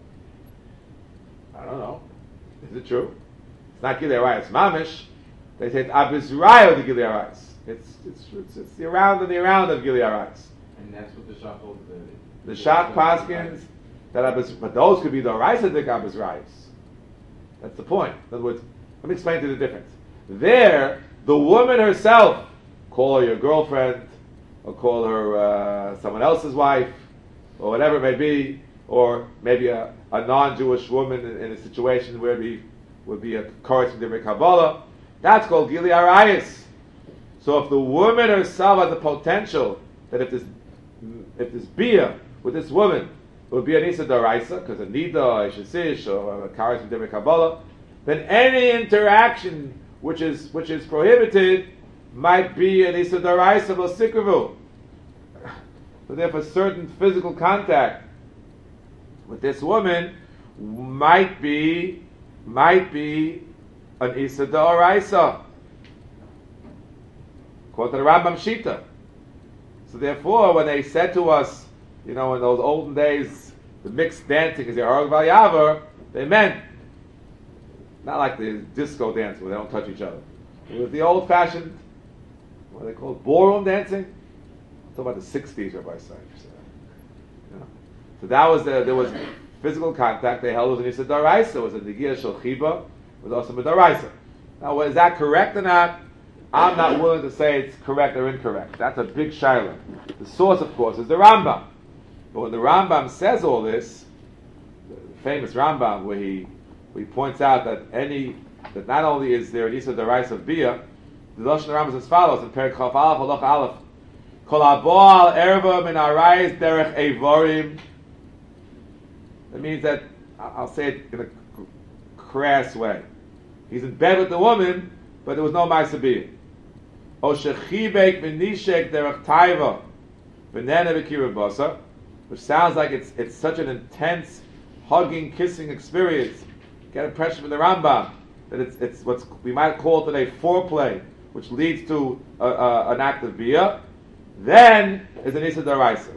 I don't know. Is it true? It's not Gilei Arayos Mamish. They say it's Abbas Raya the Gilei Arayos. It's the around and the around of Gilei Arayos. And that's what the Shach holds. The Shach paskins that Abbas, but those could be the Arayos Abbas Rayos. That's the point. In other words, let me explain to you the difference. There, the woman herself, call her your girlfriend, or call her someone else's wife, or whatever it may be, or maybe a non-Jewish woman in a situation where it would be a chorus from the Kabbalah. That's called Gilei Arayos. So if the woman herself has the potential that if this bia with this woman would be an Issa D'Oraisa, because a Nida, or a Shesish, or a chorus from the Kabbalah, then any interaction which is prohibited might be an Issa D'Oraisa L'Sikravu. So therefore certain physical contact with this woman might be an Issa D'Oraisa, according to the Rambam Shita. So therefore, when they said to us, you know, in those olden days, the mixed dancing is Yehoreg V'al Yavar, they meant not like the disco dance where they don't touch each other. It was the old-fashioned, what they call ballroom dancing. I'm talking about the 60s, Rabbi Said. So that was there was physical contact. They held it was an Issa D'Oraisa. It was a Negiah Shel Chiba. It was also a D'Oraisa. Now, is that correct or not? I'm not willing to say it's correct or incorrect. That's a big shaila. The source, of course, is the Rambam. But when the Rambam says all this, the famous Rambam, where he points out that not only is there an Issa D'Oraisa of Bia, the Lashon Rambam is as follows in Perek Chaf Aleph Halach Aleph: Kol Aboal Erva Min Arayis Derech Eivorim. That means that, I'll say it in a crass way, he's in bed with the woman, but there was no Ma'aseh Bia. O Shechibek V'Nishek Derech Taiva V'Nena V'Kiruv Basar, which sounds like it's such an intense hugging, kissing experience. Get an impression from the Rambam that it's what we might call today foreplay, which leads to an act of bia. Then is an Issa D'Oraisa.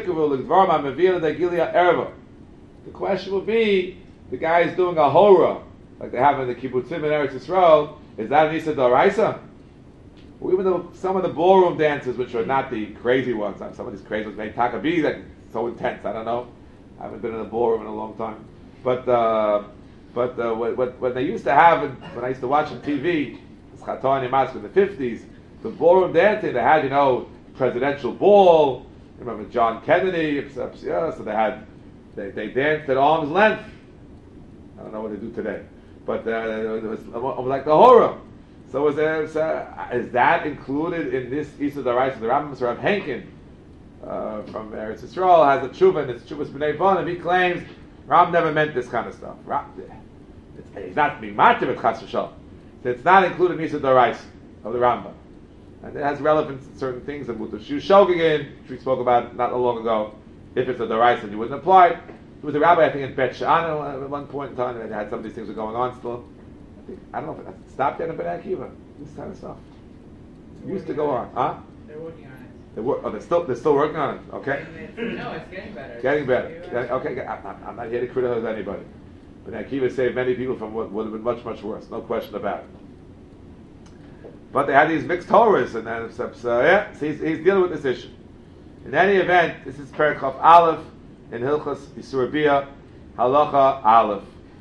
The question would be, the guy is doing a hora, like they have in the kibbutzim in Eretz Yisrael. Is that an Issa D'Oraisa? Or even some of the ballroom dances, which are not the crazy ones, some of these crazy ones, maybe Takabi, like so intense. I don't know. I haven't been in a ballroom in a long time. But But what they used to have, when I used to watch on TV, it's Chatani Mask in the 50s, the ballroom dancing, they had, presidential ball. Remember John Kennedy, so they danced at arm's length. I don't know what they do today, but it was like the horror. So is that included in this Isa Daraisa? The Rambam Rav Henkin from Eretz Yisrael has a tshuva, and it's Tshuvas B'nai Bonim. He claims Ram never meant this kind of stuff. He's not being matir with Chas v'Shalom. It's not included in Isa Daraisa of the Rambam. And it has relevance in certain things. And Mutav Shu Shogegin, which we spoke about not long ago, if it's a Daraisa, you wouldn't apply it. There was a rabbi, I think, in Bet She'an at one point in time, and had some of these things were going on still. I don't know if it stopped yet in Bnei Akiva. This kind of stuff. It used to go on. Huh? They're working on it. They're still working on it. Okay. No, it's getting better. Getting better. Okay. I'm not here to criticize anybody. Bnei Akiva saved many people from what would have been much, much worse. No question about it. But they had these mixed Torahs, and then so he's dealing with this issue. In any event, this is Perek Chaf Aleph in Hilchos Yisur Bia, Halacha Aleph.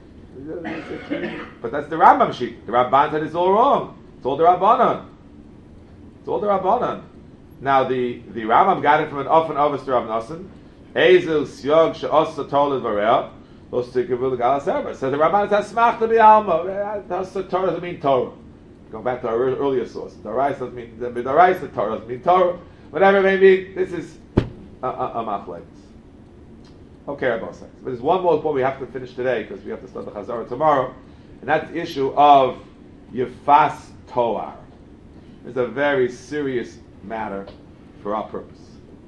But that's the Rambam sheet. The Ramban said it's all wrong. It's all the Rabbanan. It's all the Rabbanan. Now the Rambam got it from an Ofen Avos to Rav Nosson. Ezel Syog She'osa Torah L'Vareh Los Tikavul Galas Ever. So the Ramban says Smach to be Alma. Torah doesn't mean Torah. Going back to our earlier source. Daraisa doesn't mean Daraisa. Torah doesn't mean Torah. Whatever it may be, this is a machlekes. Okay, Rabbi says. But there's one more point we have to finish today because we have to start the Chazorah tomorrow, and that's the issue of Yefas Toar. It's a very serious matter for our purpose.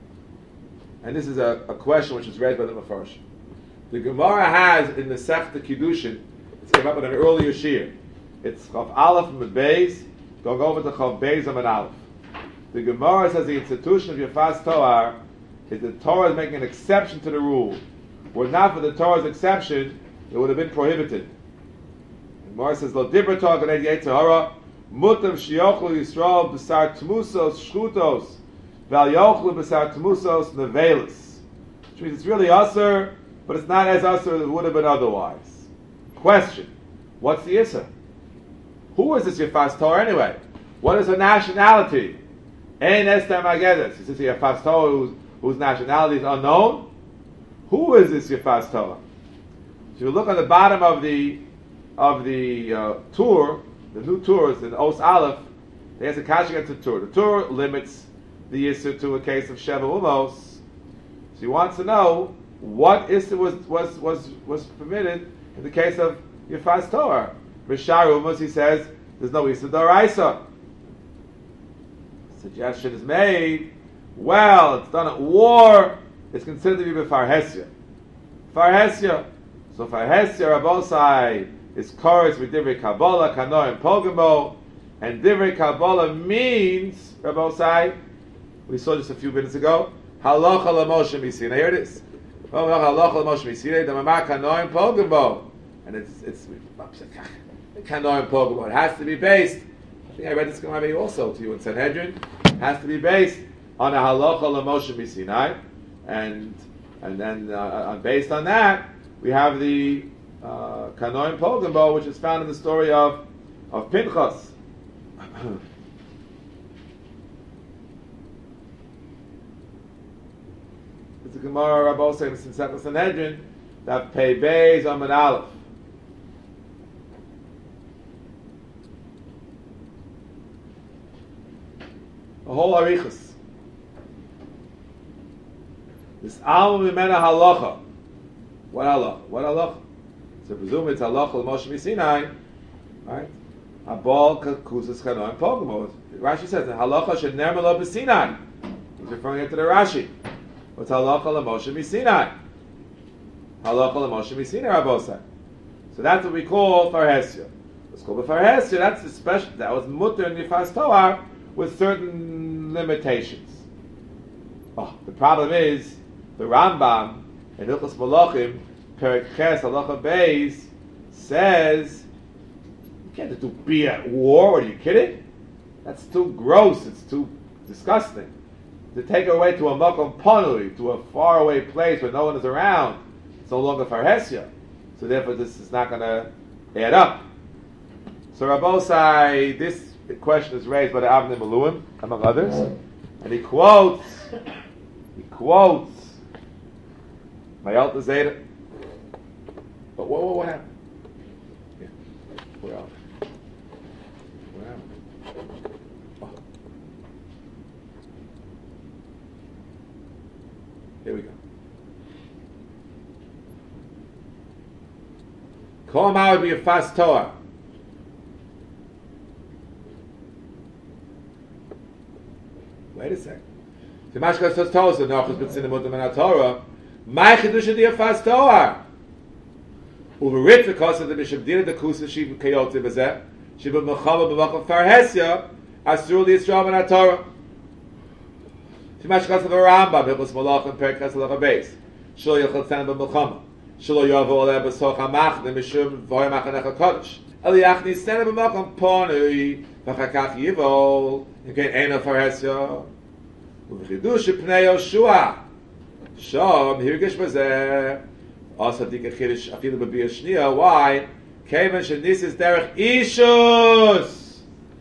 And this is a question which is raised by the Mefarshim. The Gemara has in the Sechta Kiddushin, it's came up in an earlier shiur. It's Chav Aleph and Beis, going over to Chav Beis and Aleph. The Gemara says the institution of Yefas Toar is the Torah is making an exception to the rule. Were not for the Torah's exception, it would have been prohibited. The Gemara says, Lo dibra Torah Ganei Yetzirah, Mutav Shiochlu Yisrael B'sar Tmusos Shchutos, Val Yochlu B'sar Tmusos Nevelis. Which means it's really usher, but it's not as usher as it would have been otherwise. Question: what's the Issa? Who is this Yefas Torah anyway? What is her nationality? Ein Esther Magedes. Is this a Yefas Torah whose nationality is unknown? Who is this Yefas Torah? So you look on the bottom of the tour, the new tours in Os Aleph. There's a kasha against the tour. The tour limits the Yisur to a case of Sheva Umos. So he wants to know what Yisur was permitted in the case of Yefas Torah. Rishar Umos, he says, there's no Yisur D'Oraisa. Suggestion is made. Well, it's done at war. It's considered to be Farhesia. Farhesia. So Farhesia Rabosai is chorus with Divrei Kabbalah, Kano and Pogamo, and Divrei Kabbalah means Rabosai. We saw this a few minutes ago. Halacha LaMoshe Misina. Here it is. Halacha LaMoshe Misina. The Mamar Kano and Pogamo, and it's Kano and Pogamo. It has to be based. I think I read this maybe also to you in Sanhedrin. It has to be based on a halacha l'Moshe Misinai, and then based on that we have the Kanoim Pogamo, which is found in the story of Pinchas. It's a Gemara Rabbi saying in Sanhedrin that Pei Beis Amud Aleph. A whole arichas. This alma mimena halacha. What halacha? What halacha? So presume it's halacha l'Moshe Misinai, right? Abal kusas chanoim pogamos. Rashi says halacha should never lo b'Sinai. He's referring to the Rashi. What's halacha l'Moshe Misinai? Halacha l'Moshe Misinai, Rabosai. So that's what we call farhesia. Let's call it farhesia. That's the special. That was mutter in Yefas Toar with certain limitations. The problem is the Rambam in Hilchos Malachim, Perek Ches Halacha Beis, says you can't do be at war. Are you kidding? That's too gross. It's too disgusting. To take it away to a makom panui, to a faraway place where no one is around, it's no longer farhesia. So therefore, this is not going to add up. So Rabbosai, this question is raised by the Avnei Miluim, among others, and he quotes my Alta Zeta. But what happened? Yeah. Where are we? Oh. Here we go. Kol Ma would be a fast Torah. Wait a second. The Mashkas says Torah, so Nochus b'tzin the Mutam and Torah. My Chiddush is a fast Torah. Uverit because of the Bishop Dina the Kusa Shiva Kayotze Bezeh Shiva Mechama B'Makam Farhesya Asur the Yisrael and Torah. The Mashkas of the Rambam Hilchos Malachim Perkas Halacha Beis Shlo Yachal Tzana B'Mechama Shlo Yavo Oleh B'Soch HaMach Mishum V'Hoy Machanecha Kodesh Eliyach Nisena B'Makam Ponui V'Chakach Yivol Again Eina Farhesya Uvechidush Pnei Yoshua Shom Hirgish Bezeh also think a chiddush afilu b'biyah shniya. Why? Kevan shenis is derech ishus.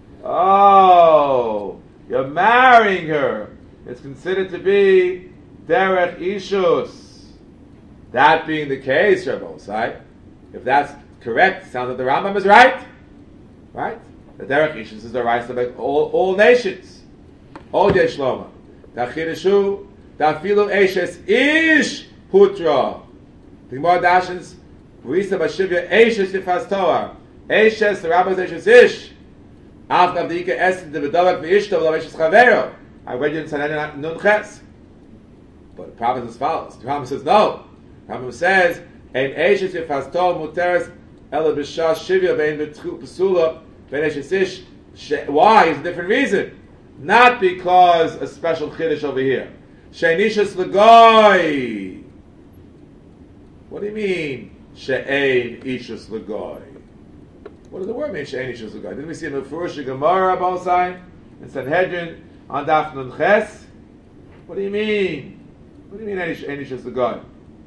Oh, you're marrying her. It's considered to be derech ishus. That being the case, Rabbosai, if that's correct, sounds like the Rambam is right. Right? The derech ishus is the right of all nations. All yesh loma. The chiddushu, the afilu eshes ish putra. The Gemara dashes, Risa Bashivya Eishes Yifas Torah. Eishes, the Rabbis Eishes Ish. After the Ika Essen, the Bedavak V'ishto, V'lav Eishes Chavero. I read you in Sanhedrin Nun Ches. But the problem is as follows. The Rambam says no. The Rambam says, Ein Eishes Yifas Torah Muteres Ela B'shas Shivya Vein B'tchu Pesula Vein Eishes Ish. Why? It's a different reason. Not because a special Chiddush over here. Sheinishas L'goy. What do you mean, she'ein ishus l'goy? What does the word mean, she'ein ishus l'goy? Didn't we see in the Furush Gemara Abosai in Sanhedrin on Daf Nun Ches? What do you mean? What do you mean, she'ein ishus l'goy?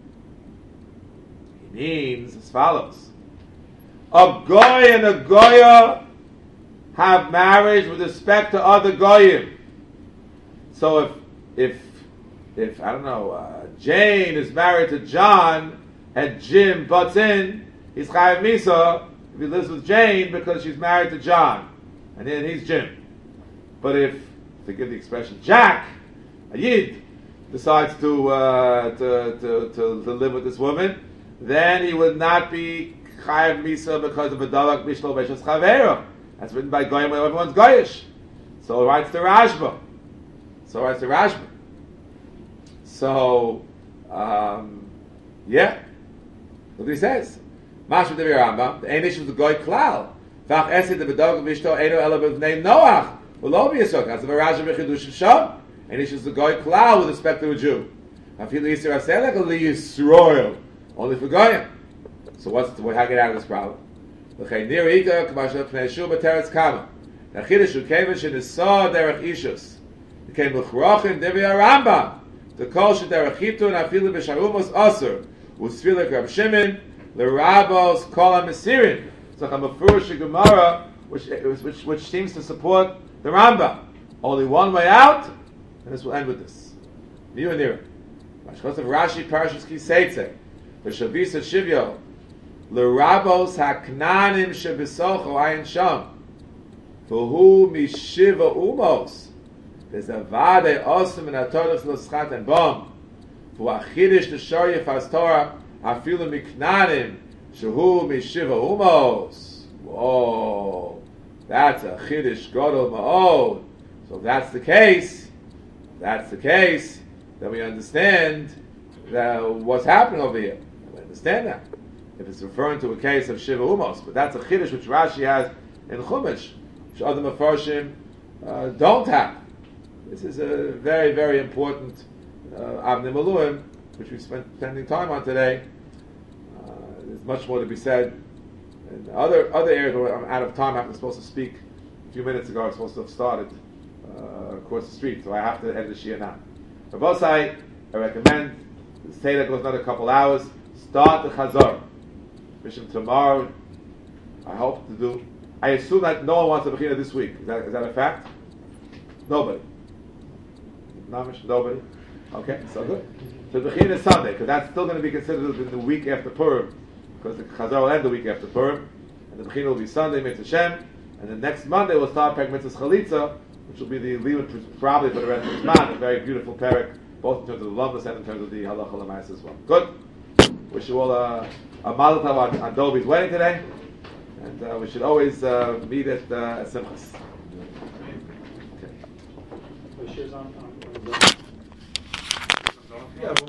He means as follows: a goy and a goya have marriage with respect to other goyim. So if I don't know, Jane is married to John, and Jim butts in, he's Chayav Misa if he lives with Jane because she's married to John, and then he's Jim. But if, to give the expression, Jack, a Yid, decides to live with this woman, then he would not be Chayav Misa because of a Dalak Bishlo Beshas Chavera. That's written by Goyim where everyone's Goyish. So it writes the Rashba. So, yeah. Look what he says. Mashma Devi Rambam, the Einish was the Goy Klal. Vach Esid, the Bedog, Vishto, Eino, Ela, name Noach. V'lo b'yisok. That's the Raja B'chidush Shom. Einish was the Goy Klal with respect to a Jew. Afil Yisrael Aselek, or Yisroel. Only for Goyim. So how do I get out of this problem? L'chei Nir Ika, K'masha Pnei Shur B'teretz Kama. The Chiddush who came in Shenisah Derech Ishus. He came L'chrochim Devi Rambam. The Kol Shederech Chitun, Afilu B'sharumos Osur. Usfilik Rab Shimon, the Rabbos Kol HaMesirin. It's like a Mefurish Gemara, which seems to support the Rambam. Only one way out, and this will end with this. Niu and Nira. Mashkos of Rashi Parashas Ki Seitze, the Shavisa Shivyo, the Rabbos HaKnanim Shebisocho Ayin Sham, V'hu Mishiva Umos, there's a Vade Osum and Atoros Loschat and Bom, V'achidish L'shor Yefas Torah, Afilu Miknanim, Shehu Mishiva Umos. Whoa, that's a Chidish Godol Ma'od. So if that's the case, then we understand what's happening over here. We understand that. If it's referring to a case of Shiva Umos, but that's a Chiddush which Rashi has in Chumash, which other Mefarshim don't have. This is a very, very important Avnei Miluim, which we spending time on today. There's much more to be said. In other areas where I'm out of time, I'm supposed to speak a few minutes ago. I'm supposed to have started across the street, so I have to end the Shia now. For both sides, I recommend, stay there goes another couple hours, start the Chazor. Mishim tomorrow, I hope to do. I assume that no one wants a Bechina this week. Is that a fact? Nobody. Namish, nobody. Okay, so good. So the Bechina is Sunday, because that's still going to be considered in the week after Purim, because the Chazar will end the week after Purim, and the Bechina will be Sunday, Mitzvah Shem, and then next Monday we'll start Perek Mitzvah Chalitza, which will be the Liyut probably for the rest of the Zman, a very beautiful Perek, both in terms of the loveness and in terms of the Halacha L'Mais as well. Good. Wish you all a Mazel Tov on Dovi's wedding today, and we should always meet at Simchas. Shares on. Yeah.